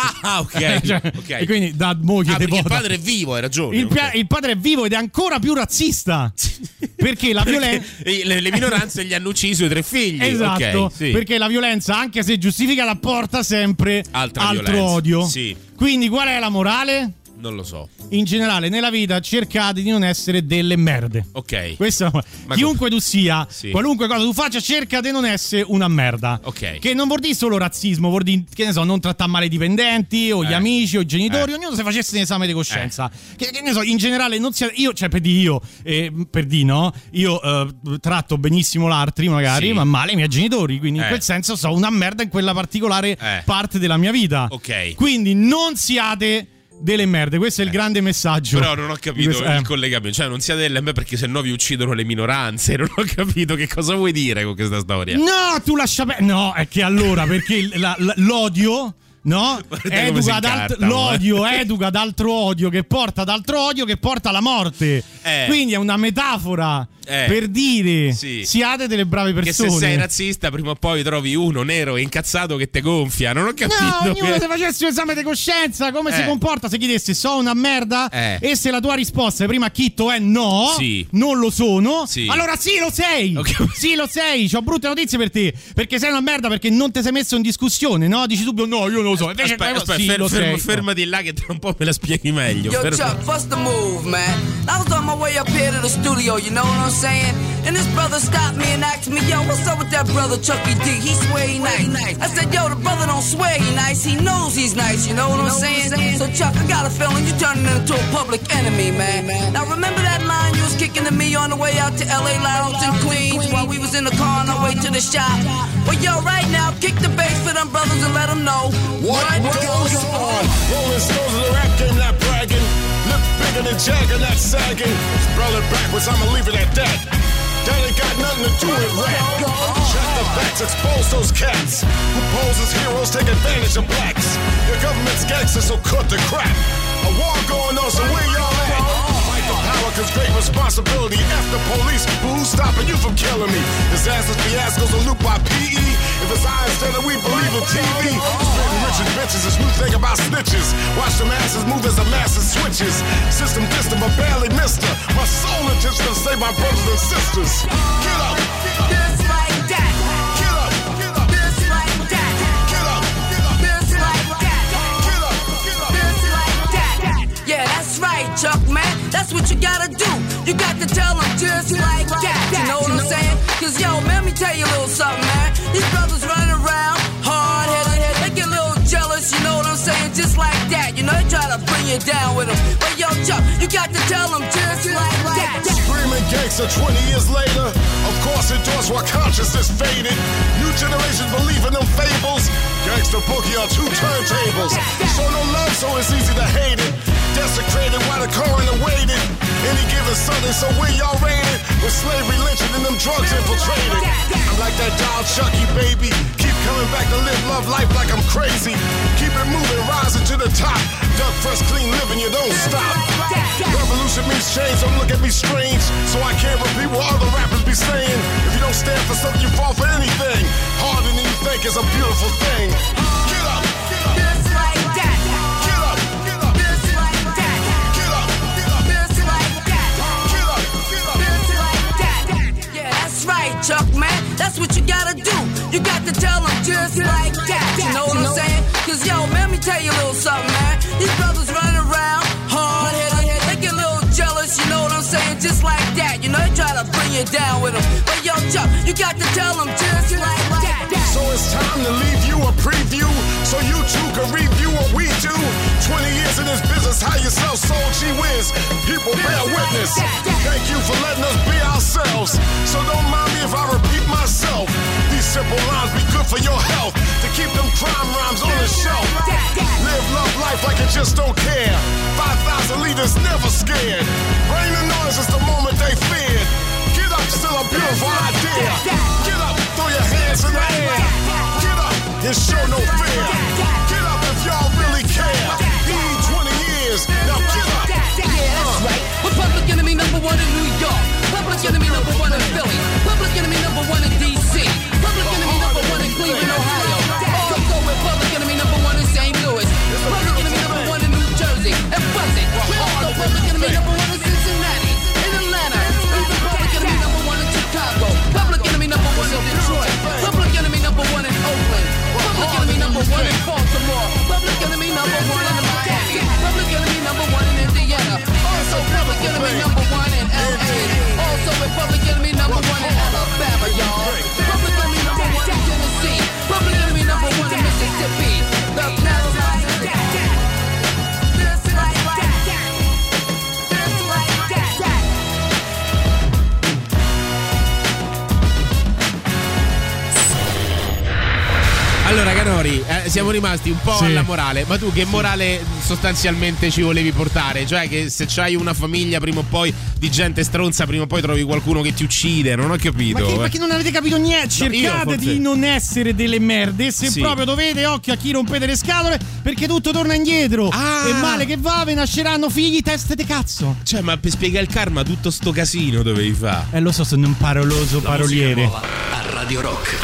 Ok. E quindi da moglie perché il padre è vivo, hai ragione. Il padre è vivo ed è ancora più razzista. Perché la violenza le minoranze gli hanno ucciso i 3 figli. Esatto, perché la violenza, anche se giustificata, porta sempre altro odio. Quindi qual è la morale? Non lo so. In generale, nella vita cercate di non essere delle merde. Ok. Chiunque tu sia, qualunque cosa tu faccia, cerca di non essere una merda. Ok. Che non vuol dire solo razzismo, vuol dire, che ne so, non trattare male i dipendenti o gli amici o i genitori. Ognuno se facesse un esame di coscienza. Che ne so, in generale non sia. Io tratto benissimo l'altri, magari, ma male i miei genitori. Quindi in quel senso so una merda in quella particolare parte della mia vita. Ok. Quindi non siate delle merde, questo è il grande messaggio. Però non ho capito il collegamento, cioè non siate delle merde perché sennò vi uccidono le minoranze. Non ho capito che cosa vuoi dire con questa storia. No, tu lascia no, è che allora perché l'odio l'odio educa ad altro odio che porta ad altro odio che porta alla morte. Quindi è una metafora per dire siate delle brave persone. Che se sei razzista prima o poi trovi uno nero e incazzato che te gonfia. Non ho capito. No, ognuno se facesse un esame di coscienza come si comporta se chiedessi so una merda e se la tua risposta prima a Chitto è no, non lo sono, allora sì lo sei. Sì lo sei. C'ho brutte notizie per te, perché sei una merda perché non ti sei messo in discussione, no? Dici subito no, io non lo so. Invece fermati là che tra un po' me la spieghi meglio. Yo, Chuck, what's the move, man? I was on my way up here to the studio, you know what I'm saying? And this brother stopped me and asked me, yo, what's up with that brother Chucky D? He swear he nice. I said, yo, the brother don't swear he nice, he knows he's nice, you know what I'm saying? So Chuck, I got a feeling you turning into a public enemy, man. Now remember that line you was kicking to me on the way out to LA Lounge in Queens while we was in the car on our way to the shop? Well, yo, right now, kick the bass for them brothers and let them know what goes on. Rolling Stones of the rap game, not bragging. Lip bigger than Jagger, not sagging. Spell it backwards, I'ma leave it at that. That ain't got nothing to do with rap. Check the facts, expose those cats who pose as heroes, take advantage of blacks. Your government's gangsters, so cut the crap. A war going on, so where y'all at? Fight for power, cause great responsibility. After police, who's stopping you from killing me? Disasters, fiascos, a loop by PE. If it's I instead of we believe in TV. Spitting riches, bitches, a smooth thing about snitches. Watch the masses move as the masses switches. System distant, but barely missed her. My soul intention to save my brothers and sisters. Get up, just like that. Get up, just like that. Get up, just like that. Get up, just like that. Yeah, that's right, Chuck, man. That's what you gotta do. You got to tell them just like that. You know what I'm saying? Cause yo, man, let me tell you a little something, man. These brothers running around, hard-headed, they get a little jealous, you know what I'm saying? Just like that, you know, they try to bring you down with them. But yo, Chuck, you got to tell them just like that. Screaming gangster 20 years later. Of course, endorsed while consciousness faded. New generations believe in them fables. Gangsta boogie on 2 turntables. Show no love, so it's easy to hate it. Desecrated while the coroner waited. Any given Sunday, so where y'all raided? With slavery lynching and them drugs infiltrated. I'm like that doll Chucky, baby. Keep coming back to live, love life like I'm crazy. Keep it moving, rising to the top. Duck fresh, clean living, you don't stop. Revolution means change, don't look at me strange. So I can't repeat what other rappers be saying. If you don't stand for something, you fall for anything. Harder than you think is a beautiful thing. Get up, just like that. Get up, just like that. Get up, just like that. Get up, just like that. Yeah, that's right, Chuck, man. That's what you gotta do. You got to tell them just like that. You know what I'm saying? Cause yo, man, let me tell you a little something, man. These brothers running around, hard-headed, they get a little jealous, you know what I'm saying? Just like that, you know, they try to bring you down with them. But yo, Chuck, you got to tell them just like that. So it's time to leave you a preview, so you too can review what we do. 20 years in this business, how you sell soul, gee whiz. People bear witness. Thank you for letting us be ourselves. So don't mind me if I repeat myself. These simple lines be good for your health. To keep them crime rhymes on the shelf. Live, love life like you just don't care. 5,000 leaders never scared. Bring the noise, it's the moment they feared. Get up, still a beautiful idea. Get up, throw your hands in the air. Get up, and show no fear. Get up if y'all really care. We need 20 years, now get up. Yeah, that's right. We're public enemy number 1 in New York. Public enemy number 1 in Philly. Public enemy number 1 in D.C. Public enemy number 1 in Cleveland, Ohio. Also, we're public enemy number 1 in St. Louis. Public enemy number 1 in New Jersey. And Buzzard. We're also public enemy number 1 in Cincinnati. In Atlanta. Even public enemy number 1 in Chicago. Public enemy number 1 in Detroit. Public enemy number 1 in Oakland. Public enemy number 1 in Baltimore. Public enemy number 1 in Miami. Public enemy number 1 in Indiana. Also public enemy number 1 in LA. Also with public enemy number 1 in Alabama, y'all. Public enemy number 1 in Tennessee. Public enemy number 1 in Mississippi. The Carolinas. Just like that. Just like that. Allora Canori, siamo rimasti un po' alla morale, ma tu che morale sostanzialmente ci volevi portare? Cioè che se c'hai una famiglia prima o poi di gente stronza, prima o poi trovi qualcuno che ti uccide, non ho capito. Ma che non avete capito niente? Cercate di non essere delle merde. Se proprio dovete, occhio a chi rompete le scatole, perché tutto torna indietro. E male che va, ve nasceranno figli teste de cazzo. Cioè, ma per spiegare il karma tutto sto casino dovevi fare. Lo so, sono un paroloso paroliere. A Radio Rock.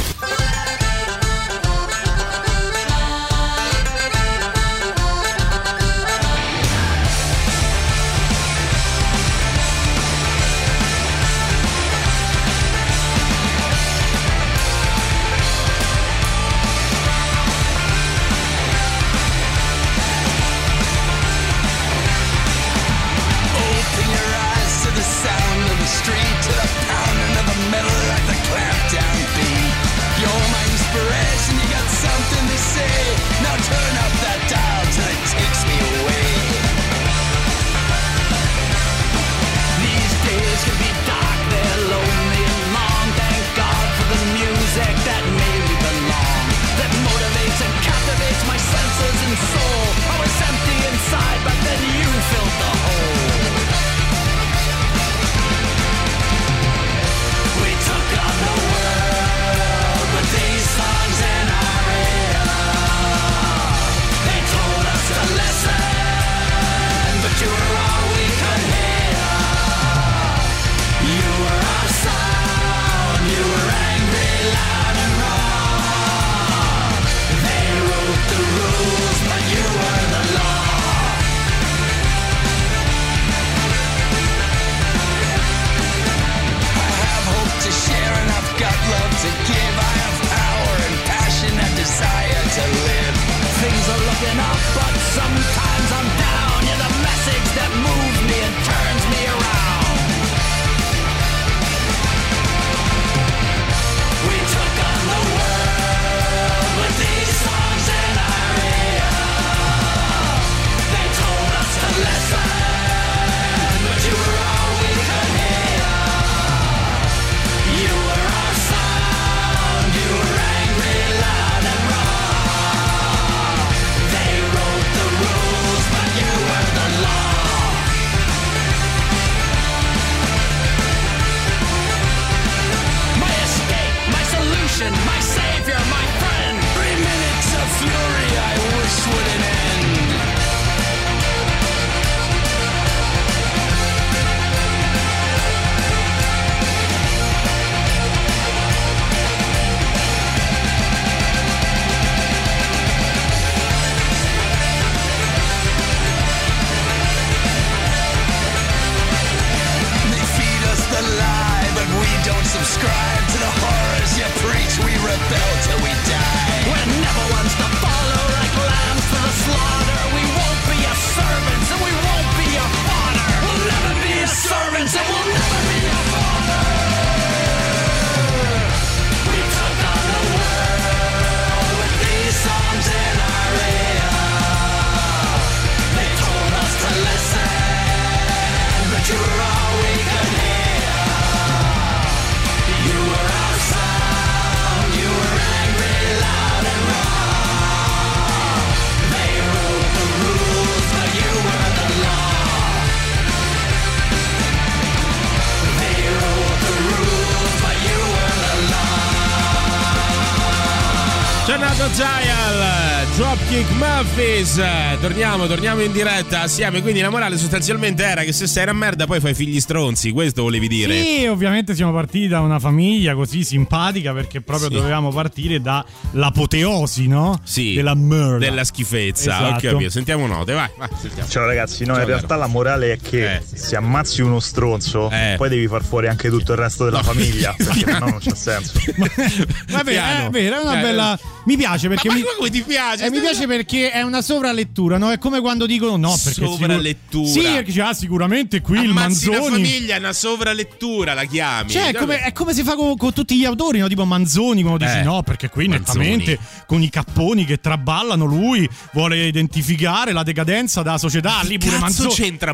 C'è nato Gial, Dropkick Murphys. Torniamo in diretta assieme. Quindi la morale sostanzialmente era che se sei una merda poi fai figli stronzi. Questo volevi dire? Sì, ovviamente siamo partiti da una famiglia così simpatica, perché proprio dovevamo partire dall'apoteosi, no? Sì, della merda, della schifezza. Esatto. Ho capito. Sentiamo note, vai sentiamo. Ciao ragazzi, no, in realtà la morale è che se ammazzi uno stronzo poi devi far fuori anche tutto il resto della famiglia, perché sennò non c'ha senso. Vabbè, è vero, è una bella. Mi piace perché. Ma come ti piace? Mi piace perché è una sovralettura, no? È come quando dicono no, perché sovralettura. Sì, perché sicuramente qui il Manzoni. Manzoni. La famiglia è una sovralettura, la chiami. Cioè, è come si fa con tutti gli autori, no? Tipo Manzoni, quando dici no, perché qui nettamente con i capponi che traballano, lui vuole identificare la decadenza della società. Lì pure Manzoni c'entra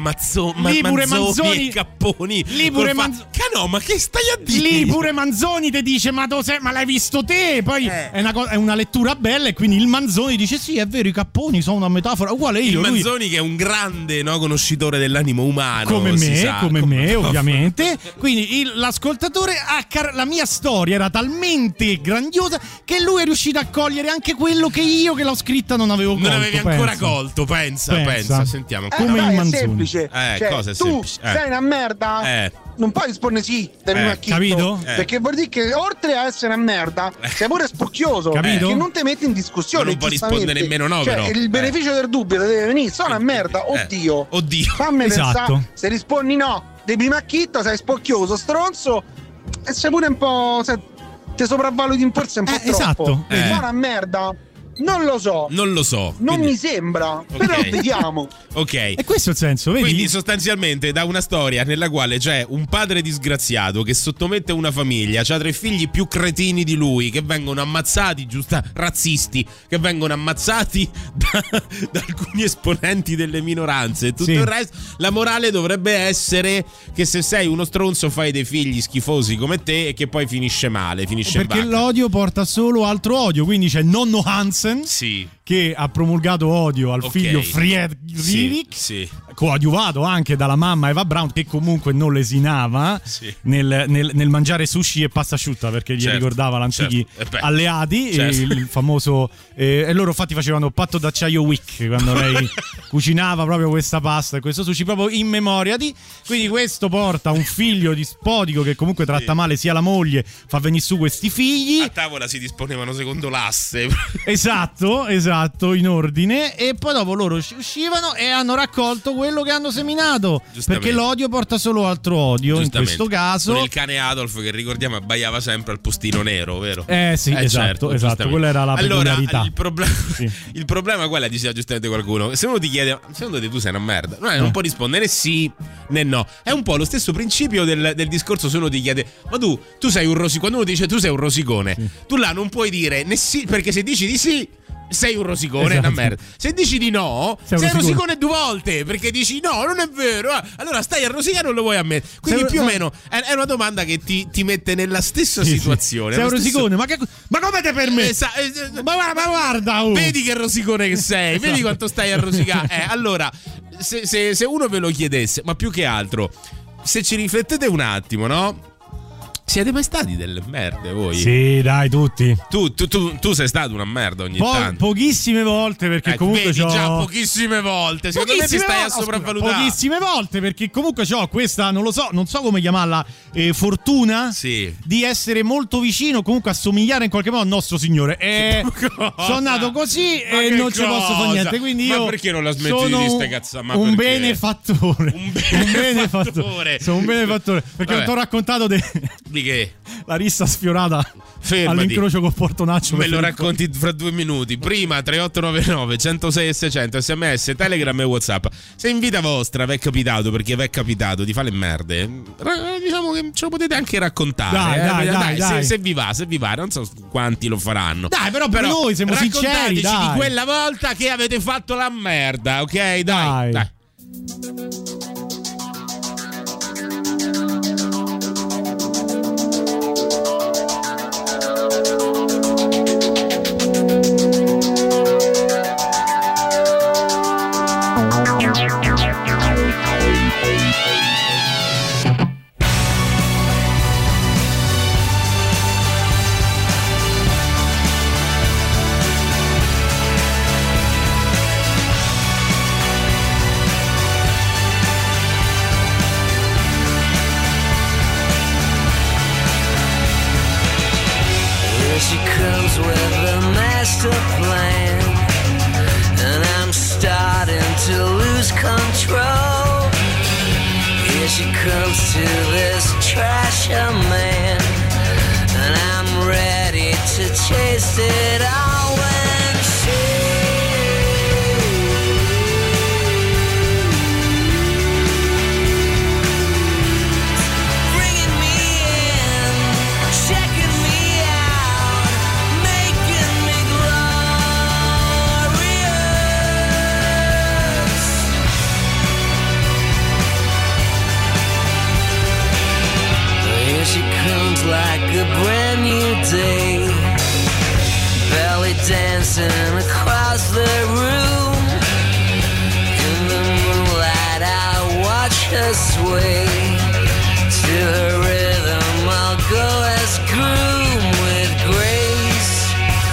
Manzoni e capponi. Lì pure Manzoni. No, ma che stai a dire? Lì pure Manzoni ti dice ma l'hai visto te? Poi è una lettura bella, e quindi il Manzoni dice sì, è vero, i capponi sono una metafora. Uguale io. Il Manzoni che è un grande conoscitore dell'animo umano. Come me, ovviamente. Quindi l'ascoltatore la mia storia era talmente grandiosa che lui è riuscito a cogliere anche quello che io che l'ho scritta non avevo colto. Non avevi ancora colto, pensa. Sentiamo. Come il Manzoni. È semplice. Cosa è tu semplice? sei una merda. Non puoi rispondere sì, capito? Perché vuol dire che oltre a essere una merda, sei pure spocchioso. Capito? Che non ti metti in discussione. Non puoi rispondere nemmeno no, cioè, però. Il beneficio del dubbio deve venire. Sono una merda. Oddio. Fammi pensare. Se rispondi no, di prima acchitto sei spocchioso, stronzo, e sei pure un po'. Ti sopravvaluti forse un po' troppo. Esatto. Sono una merda. Non lo so. Non quindi... mi sembra. Però vediamo. Ok. E questo è il senso, vedi? Quindi sostanzialmente da una storia nella quale c'è un padre disgraziato che sottomette una famiglia, c'ha 3 figli più cretini di lui che vengono ammazzati, razzisti, che vengono ammazzati da alcuni esponenti delle minoranze e tutto il resto. La morale dovrebbe essere che se sei uno stronzo fai dei figli schifosi come te e che poi finisce male, perché l'odio porta solo altro odio. Quindi c'è nonno Hansen che ha promulgato odio al figlio Friedrich, coadiuvato anche dalla mamma Eva Braun, che comunque non lesinava nel mangiare sushi e pasta asciutta, perché gli ricordava l'antichi alleati, il famoso e loro infatti facevano patto d'acciaio Wick quando lei cucinava proprio questa pasta e questo sushi proprio in memoria di. Quindi questo porta un figlio dispotico che comunque tratta male sia la moglie, fa venire su questi figli. A tavola si disponevano secondo l'asse. Esatto, in ordine, e poi dopo loro uscivano e hanno raccolto quello che hanno seminato, perché l'odio porta solo altro odio, in questo caso. Con il cane Adolf che ricordiamo abbaiava sempre al postino nero, vero? Esatto, quella era la peculiarità. Il problema qual è, diceva giustamente qualcuno, se uno ti chiede secondo te tu sei una merda, non può rispondere sì né no. È un po' lo stesso principio del discorso. Se uno ti chiede ma tu sei un rosicone, quando uno dice tu sei un rosicone, tu là non puoi dire né sì, perché se dici di sì sei un rosicone, è una merda. Se dici di no, sei un rosicone 2 volte, perché dici no, non è vero. Allora stai a rosicare, non lo vuoi ammettere. Quindi più o meno è una domanda che ti mette nella stessa situazione. Sei un rosicone, ma come te permetti? Ma guarda, vedi che rosicone che sei, vedi quanto stai a rosicare. Allora, se uno ve lo chiedesse, ma più che altro, se ci riflettete un attimo, no? Siete mai stati delle merde voi? Sì, dai, tutti. Tu sei stato una merda ogni tanto. Pochissime volte, perché comunque vedi già pochissime volte. Secondo me ti stai a sopravvalutare. Pochissime volte, perché comunque c'ho questa, non so come chiamarla, fortuna di essere molto vicino, comunque a somigliare in qualche modo al nostro Signore. Sono nato così e non ci posso fare niente. Quindi io perché non la smetti di dire ste cazzate? Un benefattore. Sono un benefattore. Perché ti ho raccontato di che? La rissa sfiorata all'incrocio col Portonaccio. Me lo racconti fra 2 minuti. Prima 3899 106 e 600 SMS, Telegram e WhatsApp. Se in vita vostra vi è capitato, perché vi è capitato di fare le merde, diciamo che ce lo potete anche raccontare. Dai. Se vi va, non so quanti lo faranno. Dai, però noi siamo sinceri, dai. Di quella volta che avete fatto la merda, ok? Dai. comes with a master plan, and I'm starting to lose control. Here she comes to this trasher man, and I'm ready to chase it all when she like a brand new day, belly dancing across the room. In the moonlight I watch her sway, to her rhythm I'll go as groom with grace.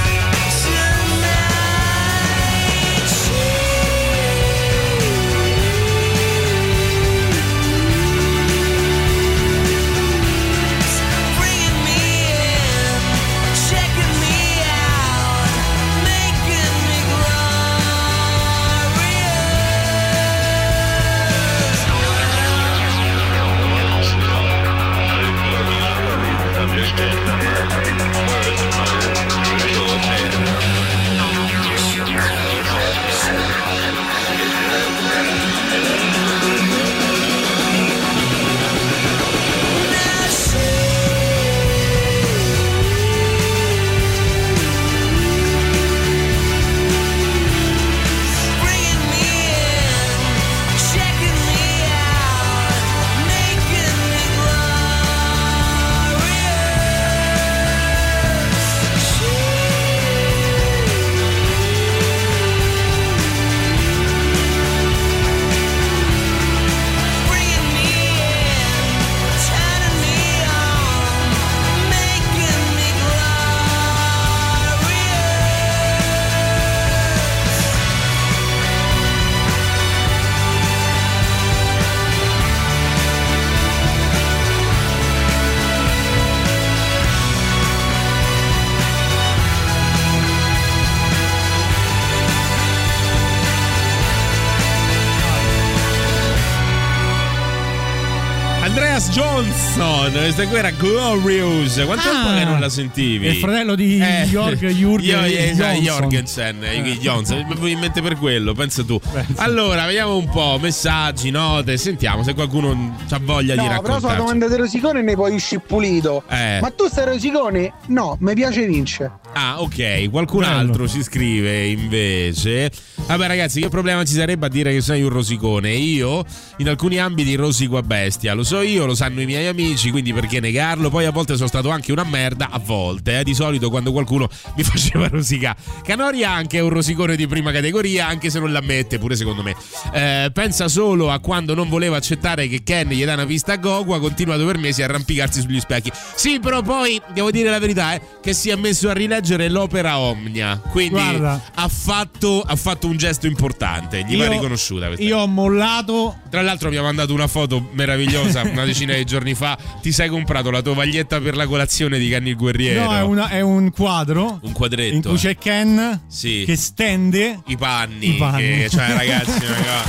Johnson, questa qui era Glorious. Quanto tempo che non la sentivi? È il fratello di Jürgen Jorgensen, Johnson. Mi viene in mente per quello, pensa tu. Allora, vediamo un po', messaggi, note, sentiamo se qualcuno ha voglia di raccontarci. Però sulla domanda di Rosicone ne puoi uscire pulito. Ma tu sei Rosicone? No, mi piace vince. Ah, ok, qualcun altro ci scrive invece. Vabbè ragazzi, che problema ci sarebbe a dire che sei un rosicone? Io in alcuni ambiti rosico a bestia, lo so io, lo sanno i miei amici, quindi perché negarlo? Poi a volte sono stato anche una merda, a volte, di solito quando qualcuno mi faceva rosicare. Canoria anche è un rosicone di prima categoria, anche se non l'ammette, pure secondo me. Pensa solo a quando non voleva accettare che Ken gli dà una pista a Goku, ha continuato per mesi a arrampicarsi sugli specchi. Sì, però poi devo dire la verità, che si è messo a rileggere l'opera Omnia, quindi ha fatto un gesto importante, gli va riconosciuta questa. Io ho mollato. Tra l'altro mi ha mandato una foto meravigliosa una decina di giorni fa. Ti sei comprato la tovaglietta per la colazione di Ken il Guerriero? No, è un quadro, un quadretto in cui c'è Ken che stende i panni. Cioè ragazzi,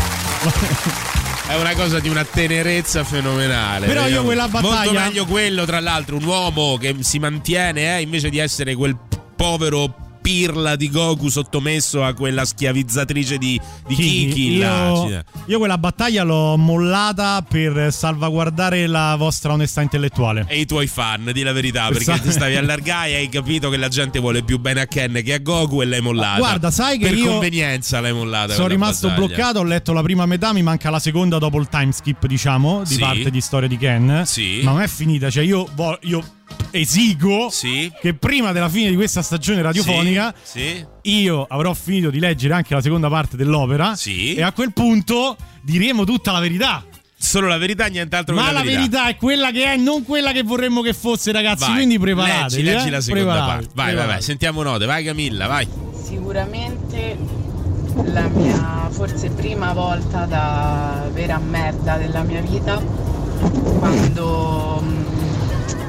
è una cosa di una tenerezza fenomenale. Però io quella battaglia, molto meglio quello, tra l'altro, un uomo che si mantiene invece di essere quel povero pirla di Goku sottomesso a quella schiavizzatrice di Kiki. Io quella battaglia l'ho mollata per salvaguardare la vostra onestà intellettuale e i tuoi fan, di la verità, perché ti stavi allargare e hai capito che la gente vuole più bene a Ken che a Goku e l'hai mollata. Guarda, sai che per io convenienza l'hai mollata. Sono rimasto bloccato, ho letto la prima metà, mi manca la seconda dopo il time skip, diciamo, di parte di storia di Ken. Ma non è finita, cioè io esigo che prima della fine di questa stagione radiofonica io avrò finito di leggere anche la seconda parte dell'opera e a quel punto diremo tutta la verità. Solo la verità, nient'altro che la verità. Ma la verità è quella che è, non quella che vorremmo che fosse, ragazzi. Vai, quindi preparatevi. Leggi la seconda parte. Vai, sentiamo note. Vai Camilla, vai. Sicuramente la mia forse prima volta da vera merda della mia vita, quando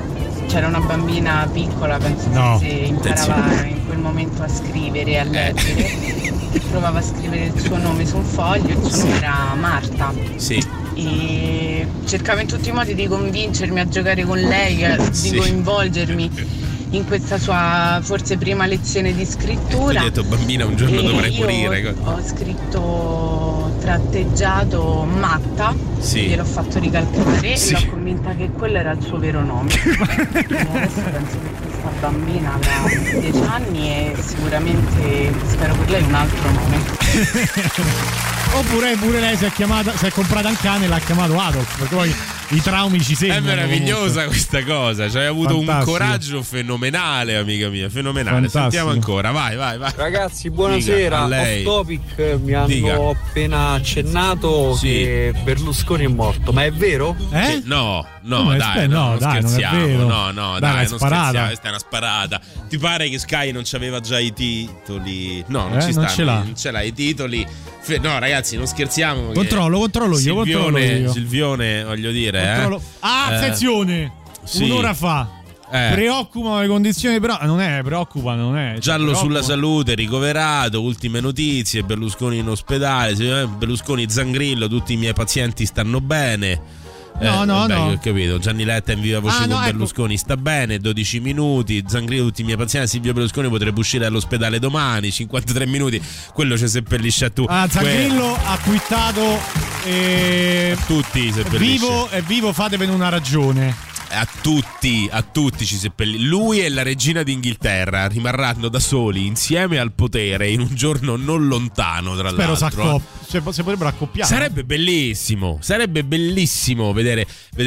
c'era una bambina piccola, penso che imparava in quel momento a scrivere e a leggere, che provava a scrivere il suo nome su un foglio, il suo nome era Marta. Sì. E cercava in tutti i modi di convincermi a giocare con lei, di coinvolgermi in questa sua forse prima lezione di scrittura. Ho detto bambina, un giorno dovrei morire. Ho scritto tratteggiato Matta, gliel'ho fatto ricalcare e l'ho convinta che quello era il suo vero nome. E adesso penso che questa bambina avrà 10 anni e sicuramente spero per lei un altro nome. Oppure pure lei si è comprata un cane e l'ha chiamato Adolf, perché poi i traumi ci segnano. È meravigliosa comunque questa cosa, cioè hai avuto un coraggio fenomenale, amica mia, fenomenale. Fantastico. Sentiamo ancora, vai. Ragazzi, buonasera. Off topic, mi hanno appena accennato che Berlusconi è morto, ma è vero? No, dai, non scherziamo. No, dai, non scherziamo, questa è una sparata. Ti pare che Sky non c'aveva già i titoli? No, non ci sta, non ce l'ha i titoli. No, ragazzi, non scherziamo. Controllo io. Silvione, voglio dire. Attenzione! Un'ora fa. Preoccupano le condizioni, però non è. Giallo sulla salute, ricoverato, ultime notizie, Berlusconi in ospedale, Berlusconi Zangrillo, tutti i miei pazienti stanno bene. No. Ho capito. Gianni Letta in viva voce con Berlusconi, sta bene, 12 minuti. Zangrillo, tutti i miei pazienti. Silvio Berlusconi potrebbe uscire dall'ospedale domani, 53 minuti. Quello ci seppellisce a tu. Zangrillo ha twittato tutti seppellisce. È vivo, fatevene una ragione. A tutti ci seppellisce. Lui e la regina d'Inghilterra rimarranno da soli insieme al potere in un giorno non lontano, tra l'altro. Si potrebbero accoppiare. Sarebbe bellissimo vedere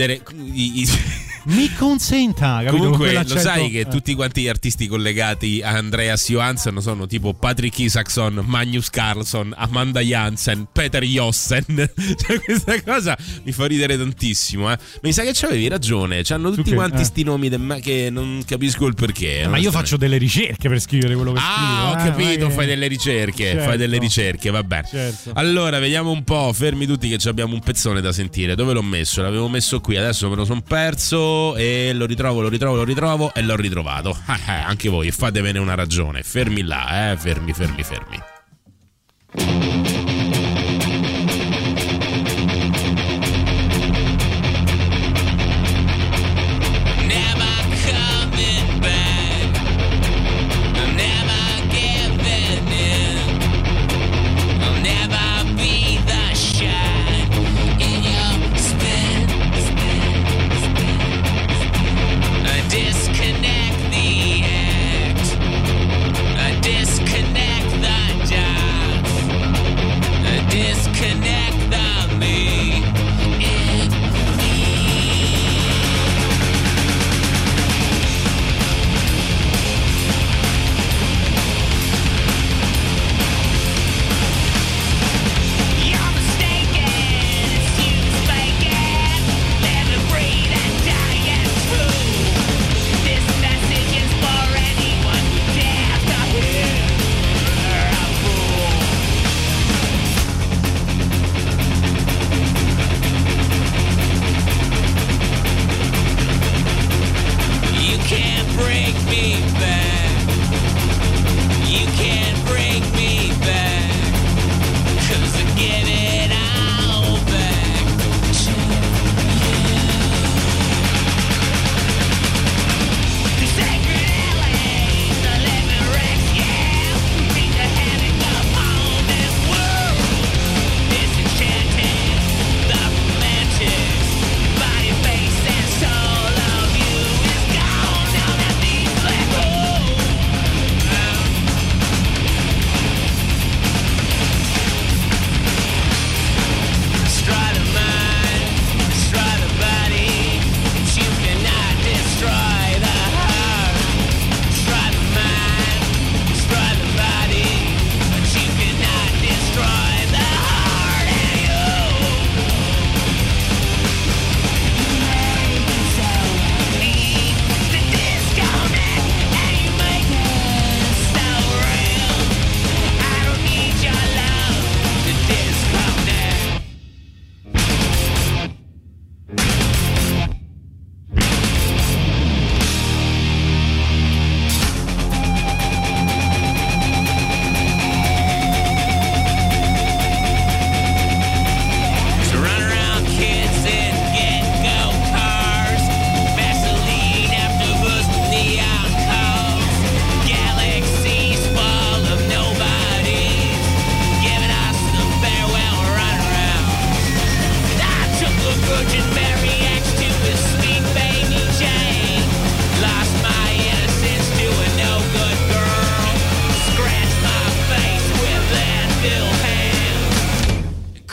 mi consenta, capito? Comunque lo sai che tutti quanti gli artisti collegati a Andreas Johansson sono tipo Patrick Isaacson, Magnus Carlsson, Amanda Jansen, Peter Jossen. Cioè, questa cosa mi fa ridere tantissimo, Mi sa che c'avevi ragione, c'hanno tutti quanti sti nomi che non capisco il perché. Ma io faccio delle ricerche per scrivere quello che scrivo. Ho capito, fai delle ricerche, va bene. Certo. Allora, vediamo un po', fermi tutti che abbiamo un pezzone da sentire. Dove l'ho messo? L'avevo messo qui, adesso me lo son perso e lo ritrovo e l'ho ritrovato. Anche voi fatevene una ragione. Fermi là, fermi. Disconnect the dots.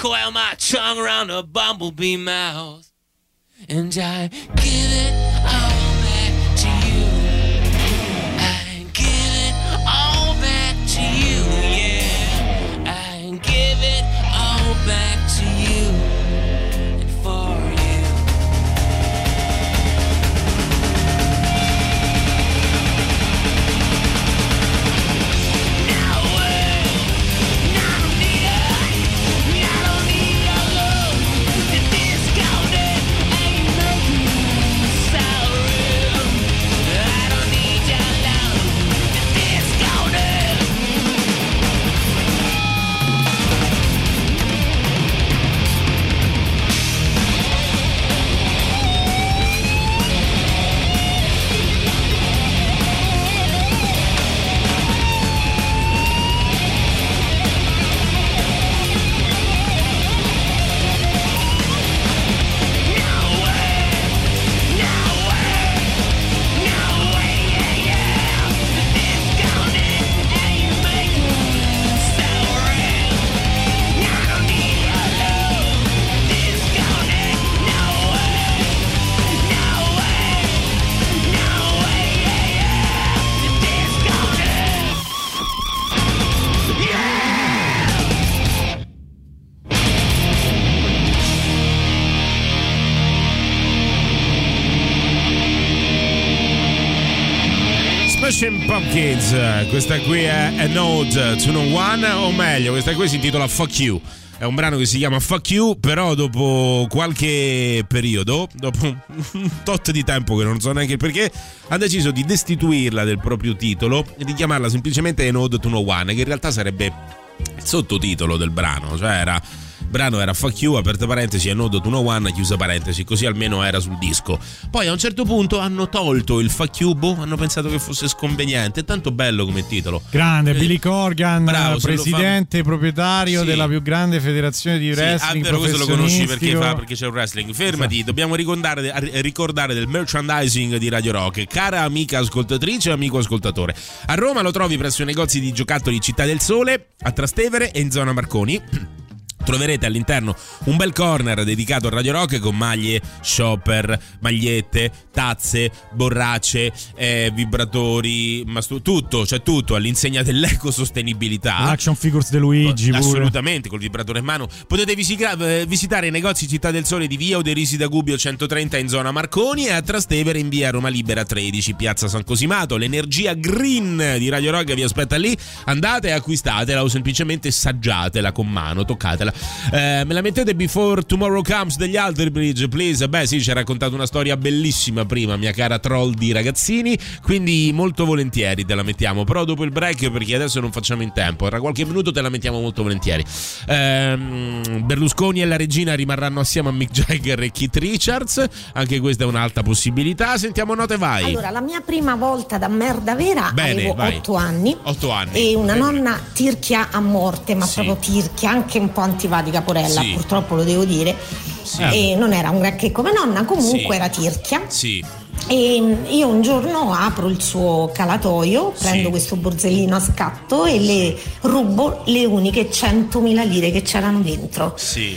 coil my tongue around a bumblebee mouth, and I give it all back to you. I give it all back to you, yeah. I give it all back to you and for you. Now, I don't need your love. The discounted ain't making me sour. I don't need your love. The discounted. Smashing Pumpkins, questa qui è An Ode to No One, o meglio, questa qui si intitola Fuck You. È un brano che si chiama Fuck You, però dopo qualche periodo, dopo un tot di tempo che non so neanche perché, ha deciso di destituirla del proprio titolo e di chiamarla semplicemente An Ode to No One, che in realtà sarebbe il sottotitolo del brano, cioè il brano era Fuck You, aperta parentesi, An Ode to No One, chiusa parentesi, così almeno era sul disco. Poi a un certo punto hanno tolto il Fuck You, hanno pensato che fosse sconveniente, è tanto bello come titolo. Grande, Billy Corgan, bravo, presidente, proprietario della più grande federazione di wrestling. Vero, questo lo conosci perché c'è un wrestling. Fermati, esatto. Dobbiamo ricordare del merchandising di Radio Rock. Cara amica ascoltatrice e amico ascoltatore, a Roma lo trovi presso i negozi di giocattoli Città del Sole, a Trastevere e in zona Marconi. Troverete all'interno un bel corner dedicato a Radio Rock con maglie, shopper, magliette, tazze, borracce, vibratori, tutto, c'è tutto all'insegna dell'ecosostenibilità. Action figures di Luigi, assolutamente, col vibratore in mano. Potete visitare i negozi Città del Sole di via Oderisi da Gubbio 130 in zona Marconi e a Trastevere in via Roma Libera 13, piazza San Cosimato. L'energia green di Radio Rock vi aspetta lì. Andate e acquistatela o semplicemente assaggiatela con mano, toccatela. Me la mettete Before Tomorrow Comes degli Alter Bridge, please? Beh sì, ci ha raccontato una storia bellissima prima, mia cara troll di ragazzini, quindi molto volentieri te la mettiamo, però dopo il break, perché adesso non facciamo in tempo, tra qualche minuto te la mettiamo molto volentieri. Berlusconi e la regina rimarranno assieme a Mick Jagger e Keith Richards, anche questa è un'alta possibilità. Sentiamo note, vai. Allora, la mia prima volta da merda vera, avevo 8 anni. 8 anni. E una nonna tirchia a morte, ma proprio tirchia, anche un po' antipatica porella, purtroppo lo devo dire. E non era un granché come nonna, comunque era tirchia. E io un giorno apro il suo calatoio, prendo questo borsellino a scatto e le rubo le uniche 100.000 lire che c'erano dentro.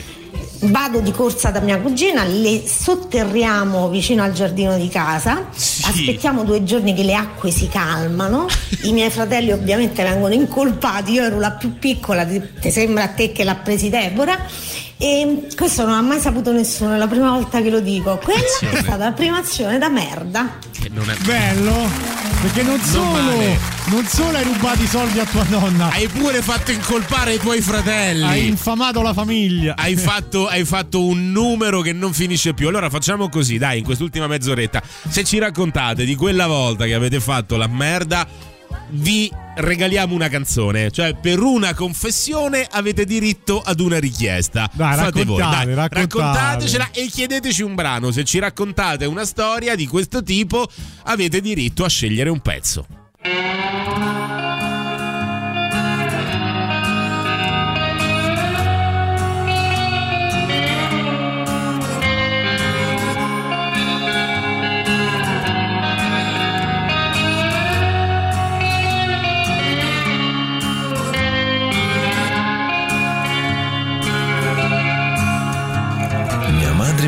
Vado di corsa da mia cugina, le sotterriamo vicino al giardino di casa, aspettiamo 2 giorni che le acque si calmano, i miei fratelli ovviamente vengono incolpati, io ero la più piccola, ti sembra a te che l'ha presi Deborah, e questo non ha mai saputo nessuno, è la prima volta che lo dico. Quella è stata la prima azione da merda. Che non è bello, perché non solo hai rubato i soldi a tua nonna, hai pure fatto incolpare i tuoi fratelli, hai infamato la famiglia, hai fatto un numero che non finisce più. Allora facciamo così, dai, in quest'ultima mezz'oretta, se ci raccontate di quella volta che avete fatto la merda, vi regaliamo una canzone, cioè per una confessione avete diritto ad una richiesta. Dai, fate voi, dai, raccontatecela e chiedeteci un brano. Se ci raccontate una storia di questo tipo avete diritto a scegliere un pezzo.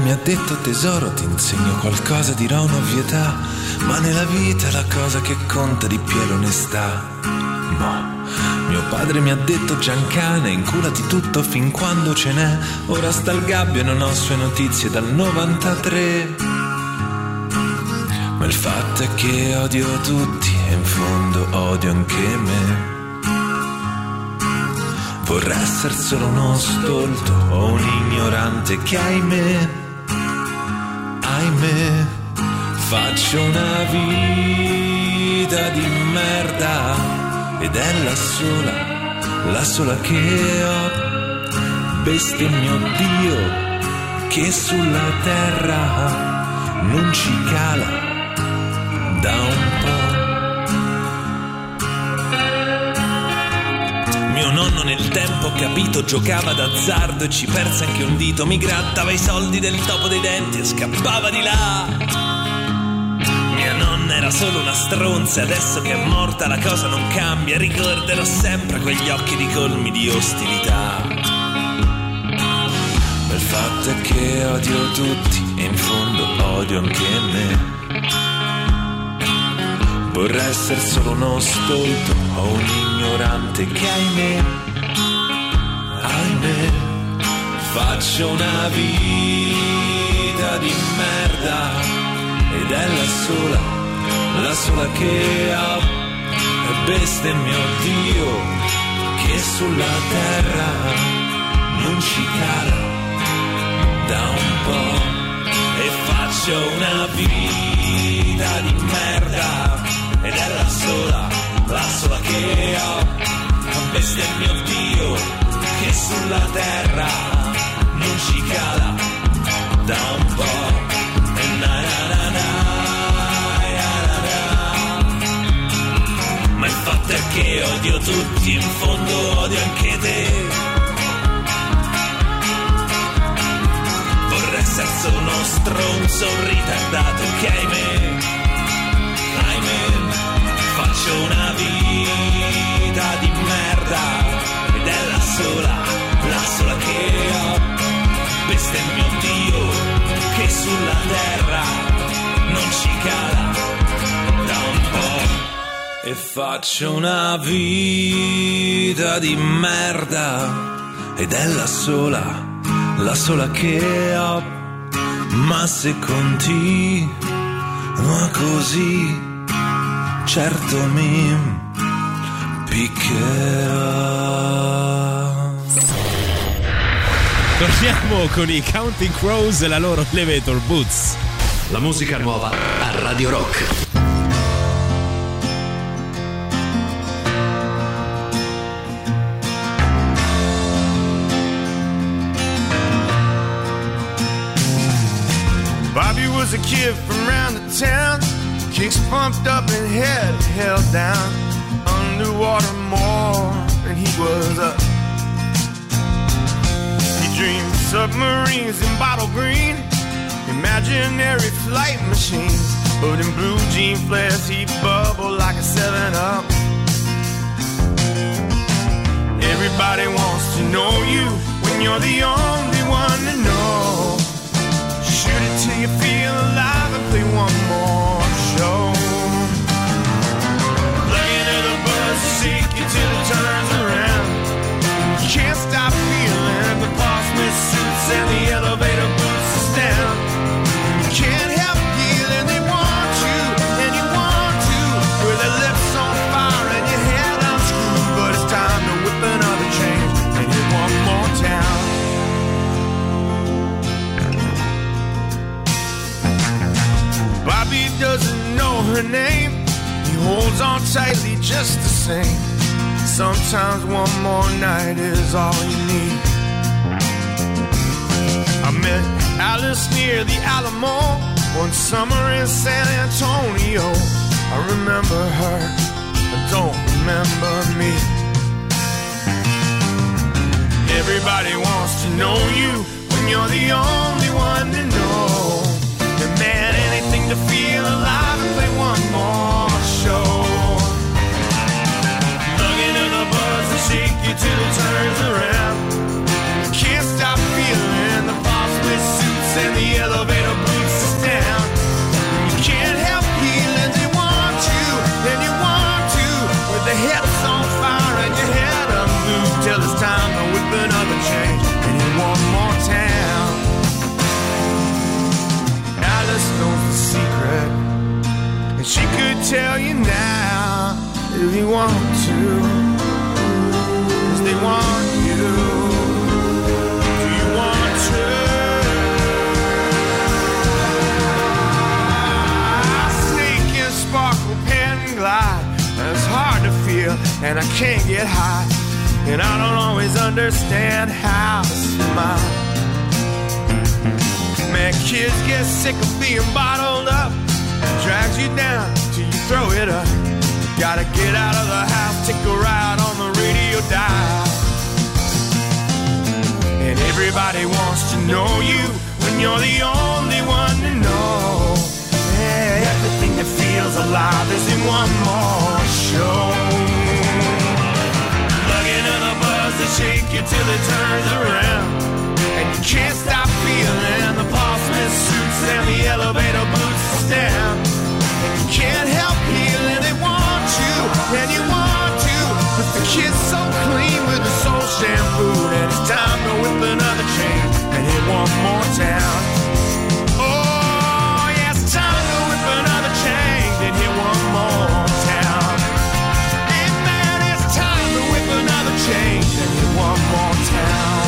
mi ha detto tesoro, ti insegno qualcosa, dirò un'ovvietà, ma nella vita la cosa che conta di più è l'onestà. Mio padre mi ha detto Giancane, inculati tutto fin quando ce n'è, ora sta al gabbio e non ho sue notizie dal 93. Ma il fatto è che odio tutti e in fondo odio anche me. Vorrei essere solo uno stolto o un ignorante che ahimè, faccio una vita di merda ed è la sola che ho. Bestemmio Dio che sulla terra non ci cala da un po'. Mio nonno nel tempo, capito, giocava d'azzardo e ci perse anche un dito. Mi grattava i soldi del topo dei denti e scappava di là. Mia nonna era solo una stronza, adesso che è morta la cosa non cambia. Ricorderò sempre quegli occhi di colmi di ostilità. Ma il fatto è che odio tutti e in fondo odio anche me. Vorrei essere solo uno stolto o un ignorante che ahimè, faccio una vita di merda ed è la sola che ho. E bestemmio Dio che sulla terra non ci cala da un po'. E faccio una vita di merda ed è la sola che ho. Bestemmio Dio che sulla terra non ci cala da un po'. E na na na na, ma il fatto è che odio tutti, in fondo odio anche te. Vorrei essere solo uno stronzo, un ritardato che ahimè, faccio una vita di merda ed è la sola che ho. Bestemmio Dio che sulla terra non ci cala da un po'. E faccio una vita di merda ed è la sola che ho. Ma se continua così certo mi piccherà. Torniamo con i Counting Crows e la loro Elevator Boots. La musica nuova a Radio Rock. Bobby was a kid from round the town, kicks pumped up and head held down, underwater more than he was up. He dreamed submarines in bottle green, imaginary flight machines, but in blue jean flares he'd bubble like a 7-Up. Everybody wants to know you when you're the only one to know. Shoot it till you feel alive and play one more show. Plug into the buzz, shake you till it turns around. You can't stop feeling the pulse with suits and the elevator boots us down. You can't help feeling they want you and you want to, with their lips on fire and your head unscrewed. But it's time to whip another change and hit one more town. Bobby doesn't know her name, he holds on tightly just the same. Sometimes one more night is all you need. I met Alice near the Alamo one summer in San Antonio. I remember her, I don't remember me. Everybody wants to know you when you're the only one to know. And man, anything to feel alive and play one more show. Plug into the buzz and shake you till it turns around. Can't stop feeling the boss with suits and the and I can't get high, and I don't always understand how to smile. Man, kids get sick of being bottled up, drags you down till you throw it up. Gotta get out of the house, take a ride on the radio dial. And everybody wants to know you when you're the only one to know. Yeah, everything that feels alive is in one more show. Plug into the buzz that shake you till it turns around, and you can't stop feeling the Paul Smith suits and the elevator boots down. And you can't help feeling they want you, and you want to, but the kid's so clean with the soul shampoo, and it's time to whip another chain and hit one more town. Oh, yeah, it's time to whip another chain and hit one more town. And man, it's time to whip another chain and hit one more town.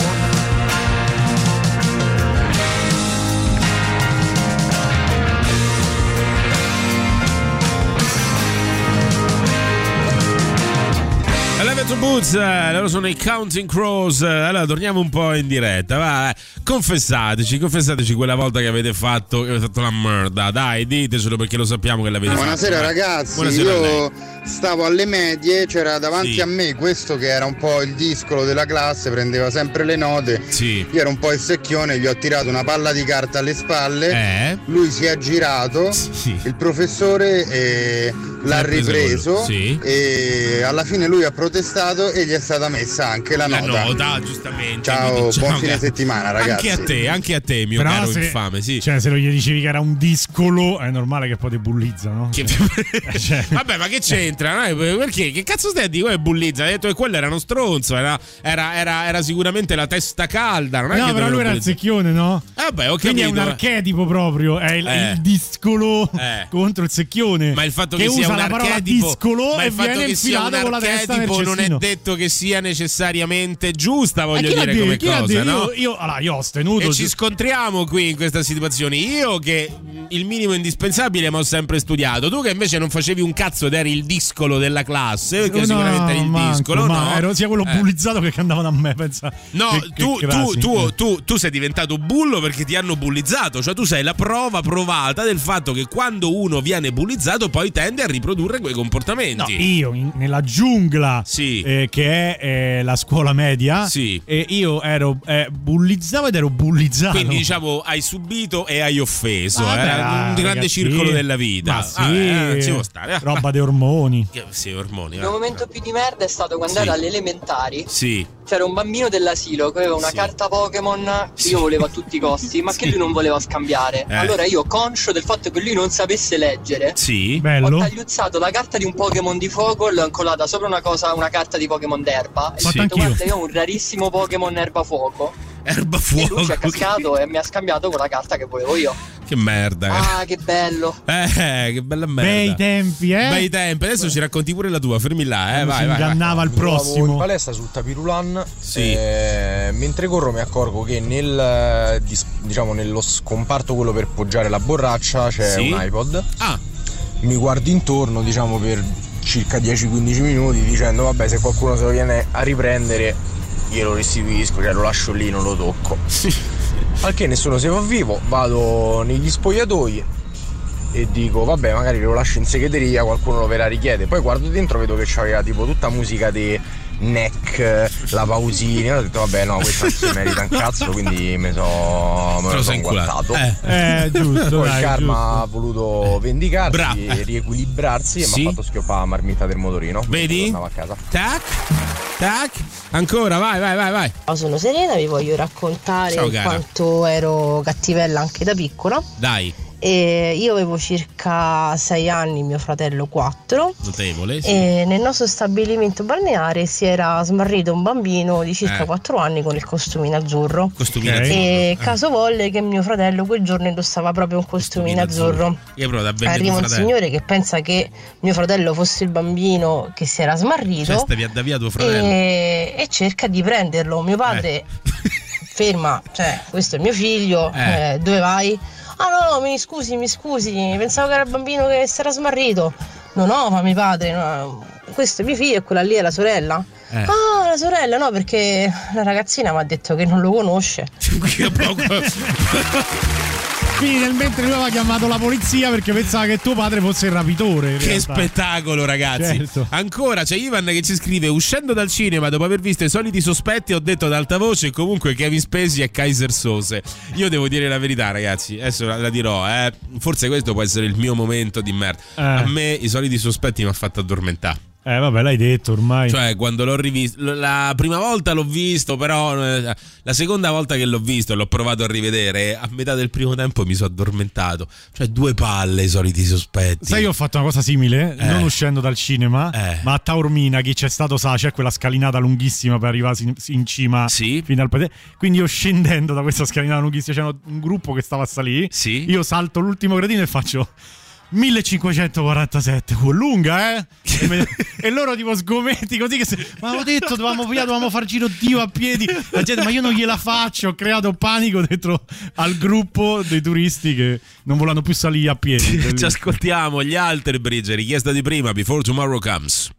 11 Boots, loro sono i Counting Crows. Allora torniamo un po' in diretta, va. Confessateci quella volta che avete fatto la merda, dai, ditecelo perché lo sappiamo che l'avete fatto. Buonasera ragazzi, buonasera, io stavo alle medie, c'era davanti a me questo che era un po' il discolo della classe, prendeva sempre le note, io ero un po' il secchione, gli ho tirato una palla di carta alle spalle, lui si è girato, il professore l'ha ripreso e alla fine lui ha protestato e gli è stata messa anche la nota. Giustamente. Ciao, buon fine settimana ragazzi. Anche a te mio caro infame, Cioè se lo gli dicevi che era un discolo è normale che poi ti bullizza, no? Vabbè, ma che c'entra? Perché? Che cazzo stai a dire? Bullizza? Hai detto che quello era uno stronzo, era sicuramente la testa calda. Non è che però lui era il secchione, no? Vabbè, ok. Quindi è un archetipo proprio, è il discolo contro il secchione. Ma il fatto che usa sia un la parola archetipo, discolo ma e il fatto viene che sia un infilato con la testa nel archetipo non è cestino. detto che sia necessariamente giusta, voglio dire, come cosa, no? Io ho stenuto. E ci scontriamo qui in questa situazione. Io che il minimo indispensabile ma ho sempre studiato. Tu che invece non facevi un cazzo ed eri il discolo della classe, perché sicuramente eri il discolo, no? Ero sia quello bullizzato che andavano a me, pensa. No, tu sei diventato bullo perché ti hanno bullizzato, cioè tu sei la prova provata del fatto che quando uno viene bullizzato poi tende a riprodurre quei comportamenti. No, io nella giungla che è la scuola media, io ero bullizzato ed ero bullizzato. Quindi diciamo hai subito e hai offeso, un grande circolo della vita. Ma ci può stare. Roba di ormoni. Ormoni. Il mio momento più di merda è stato quando ero alle elementari. Sì. C'era un bambino dell'asilo che aveva una carta Pokémon che io volevo a tutti i costi, ma che lui non voleva scambiare. Allora io, conscio del fatto che lui non sapesse leggere, ho tagliuzzato la carta di un Pokémon di fuoco e l'ho incollata sopra una carta di Pokémon d'erba. E ho detto, guarda, io ho un rarissimo Pokémon erba fuoco. Erba fuoco. E lui ci è cascato e mi ha scambiato con la carta che volevo io. Che merda. Ah, che bello. Che bella merda. Bei tempi, Bei tempi. Adesso ci racconti pure la tua, fermi là, vai. Ingannava il prossimo. In palestra sul tapirulan, mentre corro mi accorgo che nello scomparto quello per poggiare la borraccia c'è un iPod. Mi guardo intorno, diciamo, per circa 10-15 minuti dicendo vabbè, se qualcuno se lo viene a riprendere glielo restituisco, cioè lo lascio lì, non lo tocco. Al che nessuno si fa vivo, vado negli spogliatoi e dico vabbè, magari lo lascio in segreteria, qualcuno lo verrà a richiedere. Poi guardo dentro, vedo che c'aveva tipo tutta musica di Neck, la Pausini. Ho detto vabbè, no, questo non si merita un cazzo, quindi me lo sono guardato. Giusto. Poi il karma ha voluto vendicarsi e riequilibrarsi e mi ha fatto schioppare la marmitta del motorino. Vedi? Andavo a casa. Tac. Ancora, vai. Sono Serena, vi voglio raccontare quanto ero cattivella anche da piccola. Dai. E io avevo circa 6 anni, mio fratello 4. Notevole, e nel nostro stabilimento balneare si era smarrito un bambino di circa 4 anni con il costumino azzurro. E caso volle che mio fratello quel giorno indossava proprio un costumino azzurro. Arriva un signore che pensa che mio fratello fosse il bambino che si era smarrito, cioè stavi a via tuo fratello e cerca di prenderlo. Mio padre ferma, cioè questo è mio figlio, dove vai? Ah no, mi scusi, pensavo che era il bambino che si era smarrito. No, fa mio padre, no, questo è mio figlio e quella lì è la sorella. Ah, la sorella, no, perché la ragazzina mi ha detto che non lo conosce. Quindi nel mentre lui aveva chiamato la polizia perché pensava che tuo padre fosse il rapitore. Che spettacolo, ragazzi. Certo. Ancora c'è Ivan che ci scrive: uscendo dal cinema dopo aver visto I Soliti Sospetti ho detto ad alta voce comunque Kevin Spacey e Kaiser Sose. Io devo dire la verità, ragazzi, adesso la dirò, forse questo può essere il mio momento di merda. A me I Soliti Sospetti mi ha fatto addormentare. Vabbè, l'hai detto ormai. Cioè, quando l'ho rivisto, la prima volta l'ho visto, però la seconda volta che l'ho visto e l'ho provato a rivedere, a metà del primo tempo mi sono addormentato. Cioè, 2 palle I Soliti Sospetti. Sai, io ho fatto una cosa simile, non uscendo dal cinema, ma a Taormina, chi c'è stato sa, c'è quella scalinata lunghissima per arrivare in cima fino al paese. Quindi io scendendo da questa scalinata lunghissima, c'era un gruppo che stava a salire, io salto l'ultimo gradino e faccio 1547, lunga, e loro tipo sgometti così ma avevo detto dovevamo far giro Dio a piedi, la gente, ma io non gliela faccio, ho creato panico dentro al gruppo dei turisti che non volevano più salire a piedi. Ci ascoltiamo gli Alter Bridge, richiesta di prima, Before Tomorrow Comes.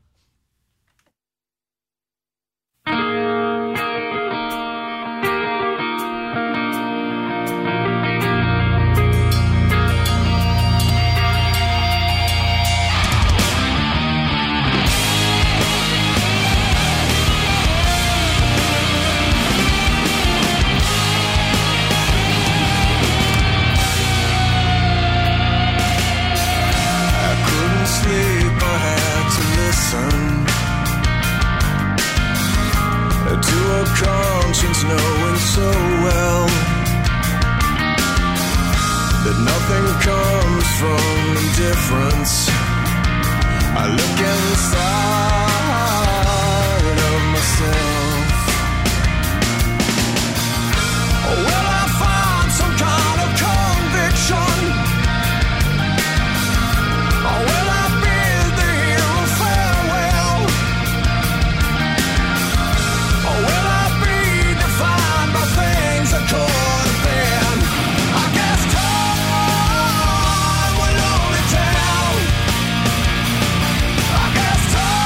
To a conscience knowing so well that nothing comes from indifference. I look inside of myself. Will I find some kind of conviction? Or will I bid the hero farewell? Or will I be defined by things that could have been? I guess time will only tell. I guess time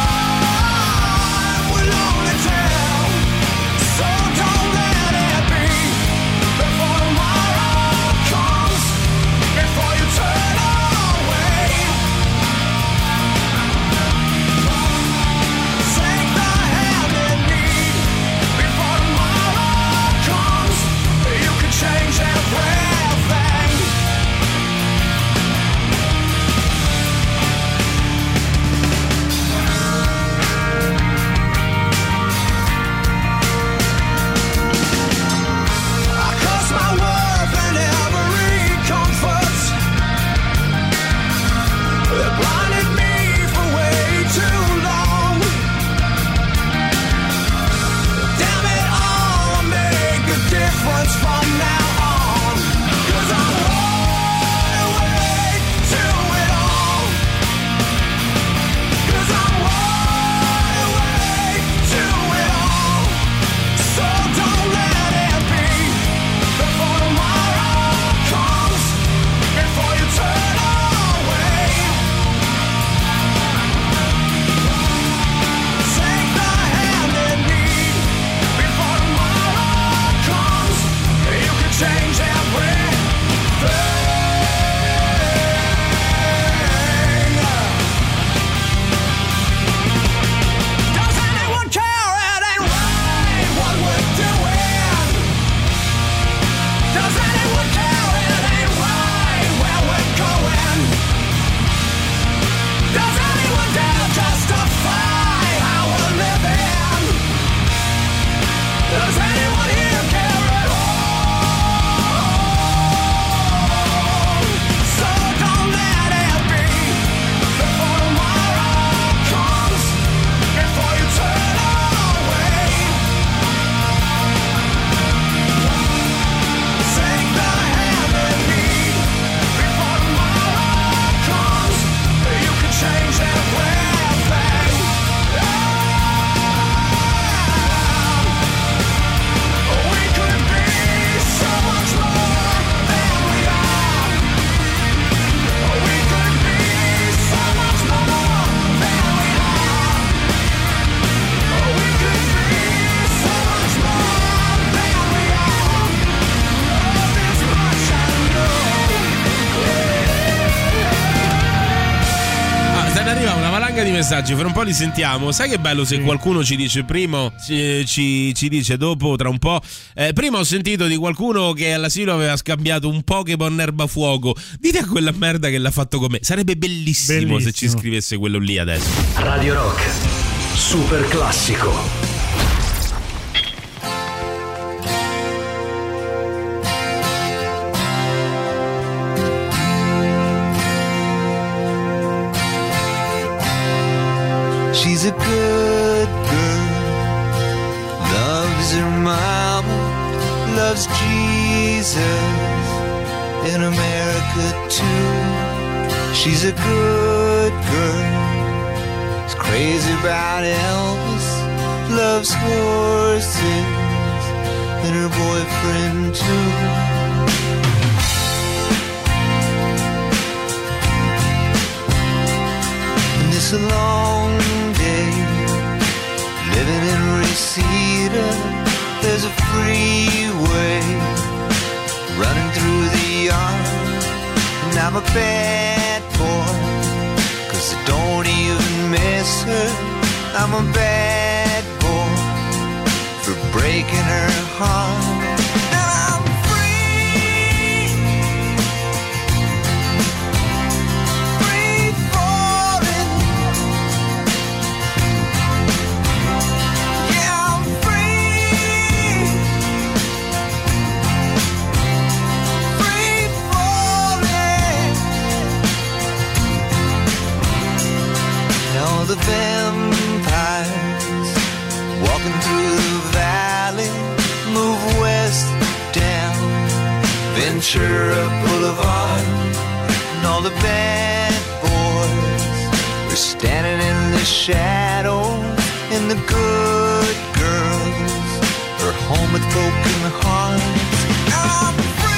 messaggi, fra un po' li sentiamo. Sai che bello se qualcuno ci dice ci dice dopo, tra un po'. Prima ho sentito di qualcuno che all'asilo aveva scambiato un Pokémon erbafuoco. Dite a quella merda che l'ha fatto con me. Sarebbe bellissimo se ci scrivesse quello lì adesso. Radio Rock, super classico. She's a good girl, loves her mama, loves Jesus in America too. She's a good girl, is crazy about Elvis, loves horses and her boyfriend too. It's a long day living in Reseda. There's a freeway running through the yard, and I'm a bad boy, 'cause I don't even miss her. I'm a bad boy for breaking her heart. The vampires walking through the valley move west down Ventura Boulevard, and all the bad boys are standing in the shadows, and the good girls are home with broken hearts. I'm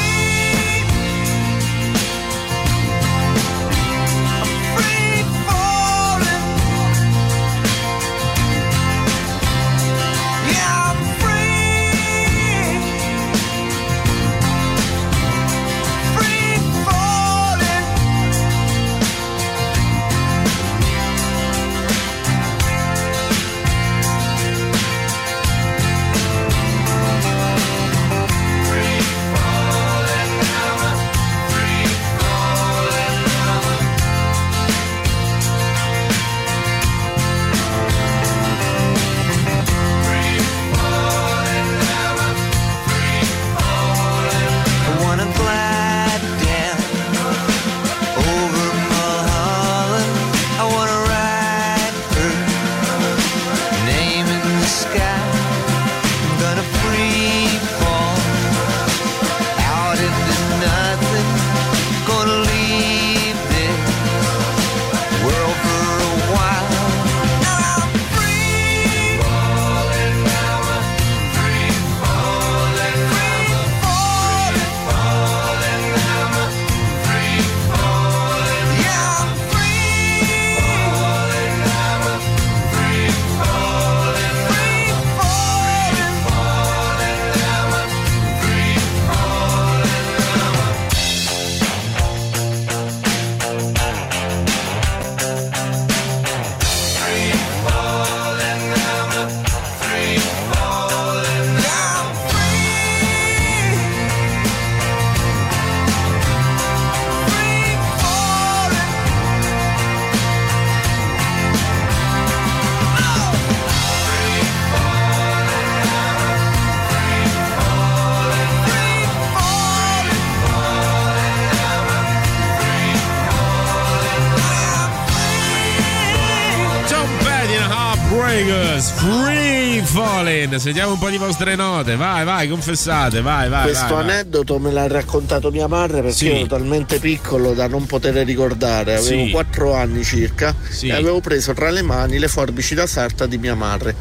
Free Falling. Sentiamo un po' di vostre note. Vai, confessate. Vai. Questo aneddoto me l'ha raccontato mia madre, perché io ero talmente piccolo da non poter ricordare. Avevo 4 anni circa e avevo preso tra le mani le forbici da sarta di mia madre.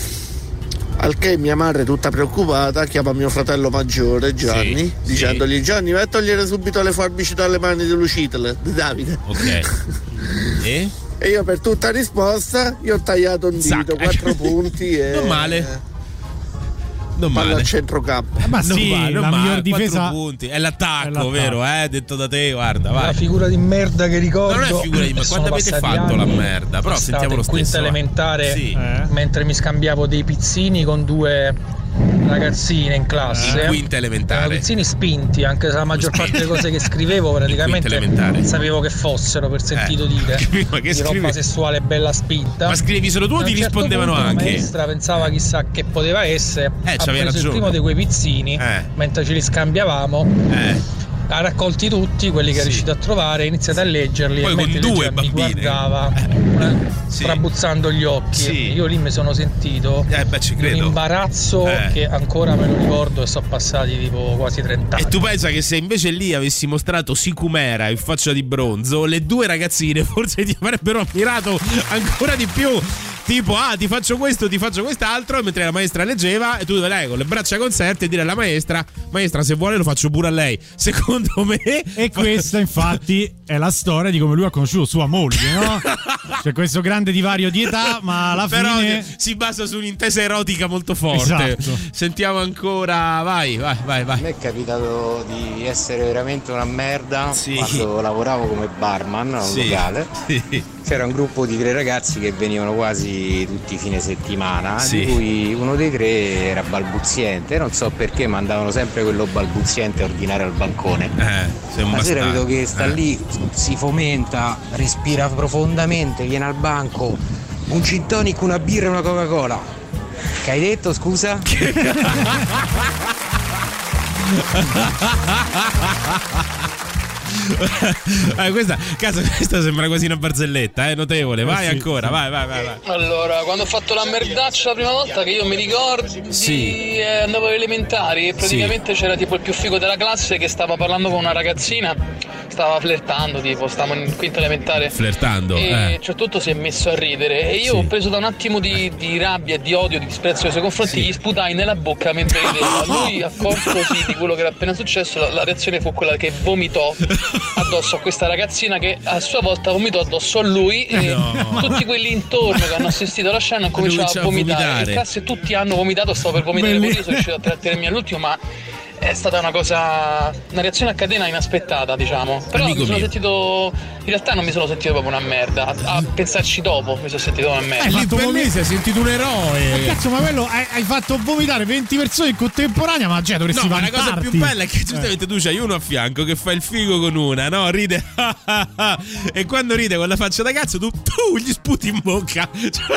Al che mia madre, tutta preoccupata, chiama mio fratello maggiore Gianni, dicendogli: Gianni, vai a togliere subito le forbici dalle mani di Lucitele, di Davide. Ok. E io per tutta risposta gli ho tagliato un dito, 4 punti e... Non male. palla al centrocampo. Ma sì, la miglior difesa punti. È l'attacco, vero? Detto da te, guarda, vai. La figura di merda che ricordo. Non è figura di merda, quando avete fatto la merda? Però sentiamo lo stesso. Quinta elementare, mentre mi scambiavo dei pizzini con due ragazzine in classe, quinta elementare, pizzini spinti, anche se la maggior parte delle cose che scrivevo praticamente sapevo che fossero per sentito dire di roba sessuale bella spinta. Ma scrivevi solo tu o ti rispondevano anche? La maestra pensava chissà che poteva essere, ha preso il primo di quei pizzini mentre ce li scambiavamo, ha raccolti tutti quelli che è riuscito a trovare, ha iniziato a leggerli. Poi e con due mi guardava strabuzzando gli occhi. Io lì mi sono sentito un imbarazzo che ancora me lo ricordo, e sono passati tipo quasi 30 anni. E tu pensa che se invece lì avessi mostrato Sicumera in faccia di bronzo, le due ragazzine forse ti avrebbero ammirato ancora di più. Tipo, ti faccio questo, ti faccio quest'altro, mentre la maestra leggeva e tu lei con le braccia conserte e dire alla maestra, se vuole lo faccio pure a lei. Secondo me. E questa infatti è la storia di come lui ha conosciuto sua moglie, no? C'è questo grande divario di età, ma alla fine si basa su un'intesa erotica molto forte. Esatto. Sentiamo ancora, vai. A me è capitato di essere veramente una merda quando lavoravo come barman a un locale. C'era un gruppo di 3 ragazzi che venivano quasi tutti i fine settimana, di cui uno dei 3 era balbuziente. Non so perché mandavano sempre quello balbuziente a ordinare al bancone. La sera vedo che sta lì, si fomenta, respira profondamente, viene al banco, un gin tonic, una birra e una Coca-Cola. Che hai detto, scusa? Questa sembra quasi una barzelletta, notevole. Vai ancora, vai. Allora, quando ho fatto la merdaccia la prima volta, che io mi ricordo, andavo alle elementari e praticamente c'era tipo il più figo della classe che stava parlando con una ragazzina, stava flirtando, tipo stavamo in quinta elementare, e cioè tutto si è messo a ridere e io ho preso da un attimo di rabbia, di odio, di disprezzo nei suoi confronti, gli sputai nella bocca mentre rideva. Lui, accortosi di quello che era appena successo, la reazione fu quella che vomitò addosso a questa ragazzina, che a sua volta vomitò addosso a lui, e tutti quelli intorno che hanno assistito alla scena hanno cominciato a vomitare. In classe tutti hanno vomitato, stavo per vomitare pure io, sono riuscito a trattenermi all'ultimo, ma è stata una reazione a catena inaspettata, diciamo. Però mi sono sentito, in realtà non mi sono sentito proprio una merda, a pensarci dopo mi sono sentito una merda. Lì per lì sei sentito un eroe. Ma cazzo, ma quello hai fatto vomitare 20 persone in contemporanea, ma già dovresti vantarti. Ma la cosa più bella è che giustamente tu c'hai uno a fianco che fa il figo con una, no? Ride e quando ride con la faccia da cazzo tu gli sputi in bocca.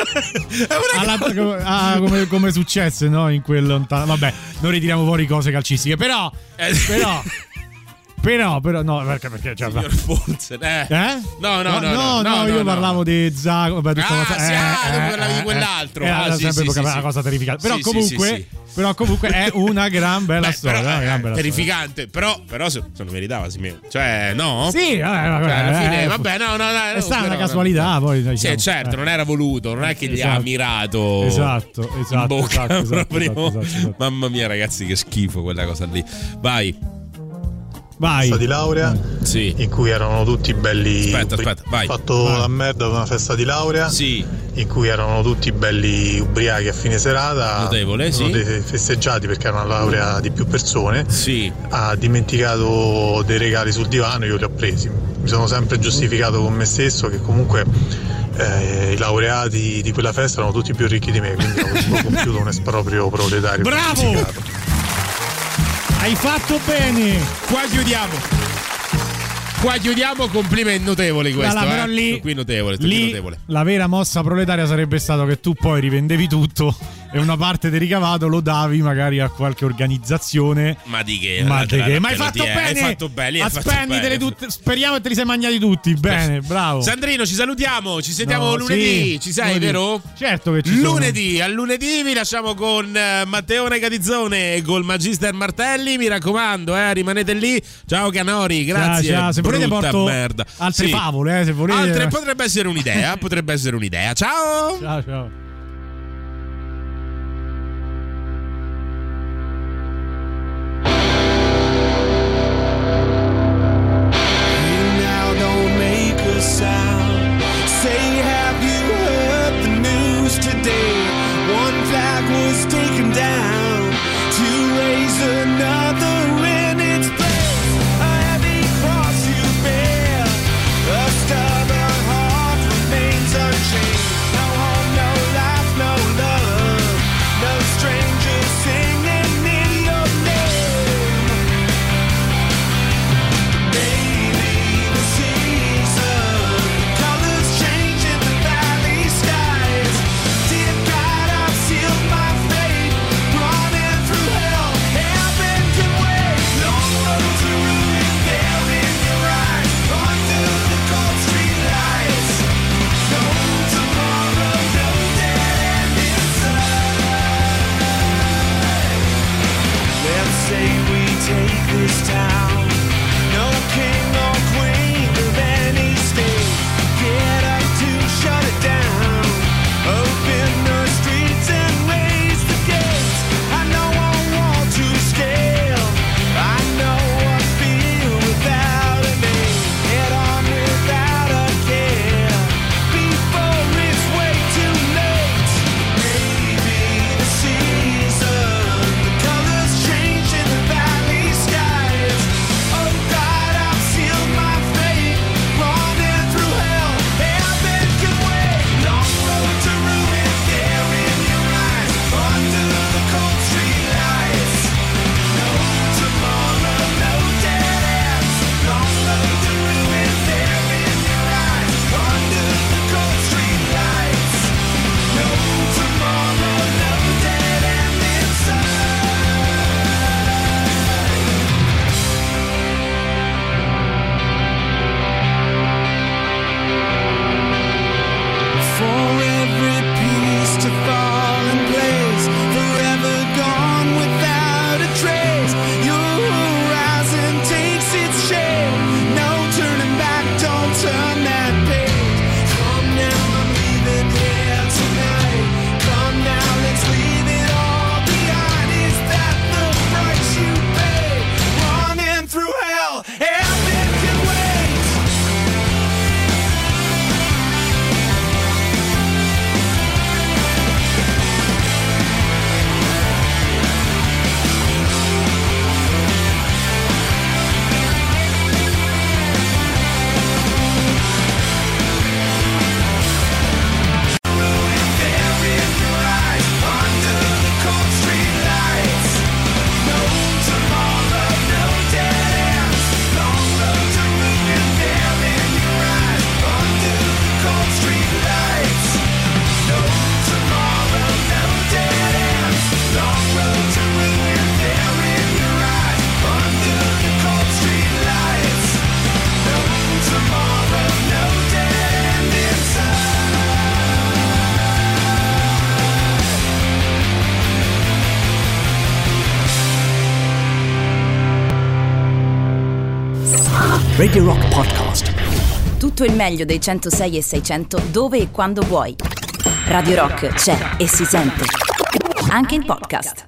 Come successe, no? In quel lontano. Vabbè, non ritiriamo fuori cose calcistiche. Però no, perché cioè, signor Folsen, No, io parlavo di Zago, vabbè, tu parlavi di quell'altro. Era sempre una cosa terrificante. Però comunque è una gran bella storia, terrificante, però se non meritava, cioè, no? Sì, alla fine, vabbè, è stata una casualità, poi diciamo. Sì, certo, non era voluto, non è che gli ha mirato esatto, in bocca proprio. Mamma mia, ragazzi, che schifo quella cosa lì. Vai. Festa di laurea in cui erano tutti belli. Aspetta, vai. Ho fatto la merda per una festa di laurea in cui erano tutti belli ubriachi a fine serata. Notevole, festeggiati perché era una laurea di più persone. Ha dimenticato dei regali sul divano, io li ho presi. Mi sono sempre giustificato con me stesso che comunque i laureati di quella festa erano tutti più ricchi di me, quindi ho compiuto un esproprio proletario. Bravo! Hai fatto bene. Qua chiudiamo, complimenti, notevoli questo. Però lì, qui notevole. La vera mossa proletaria sarebbe stato che tu poi rivendevi tutto e una parte del ricavato lo davi magari a qualche organizzazione. Ma di che? Ma hai fatto bene. Spenditele tutte. Speriamo che te li sei mangiati tutti. Bene, bravo. Sandrino, ci salutiamo. Ci sentiamo lunedì. Ci sei, vero? Certo che ci lunedì. A lunedì vi lasciamo con Matteone Catizzone e col Magister Martelli. Mi raccomando, rimanete lì. Ciao Canori, grazie. Ciao. Se volete porto merda. Altre favole, se volete. Altre potrebbe essere un'idea. Ciao. Ciao. Sound. Say, have you heard the news today? One flag was taken down. Radio Rock Podcast. Tutto il meglio dei 106 e 600 dove e quando vuoi. Radio Rock c'è e si sente. Anche in podcast.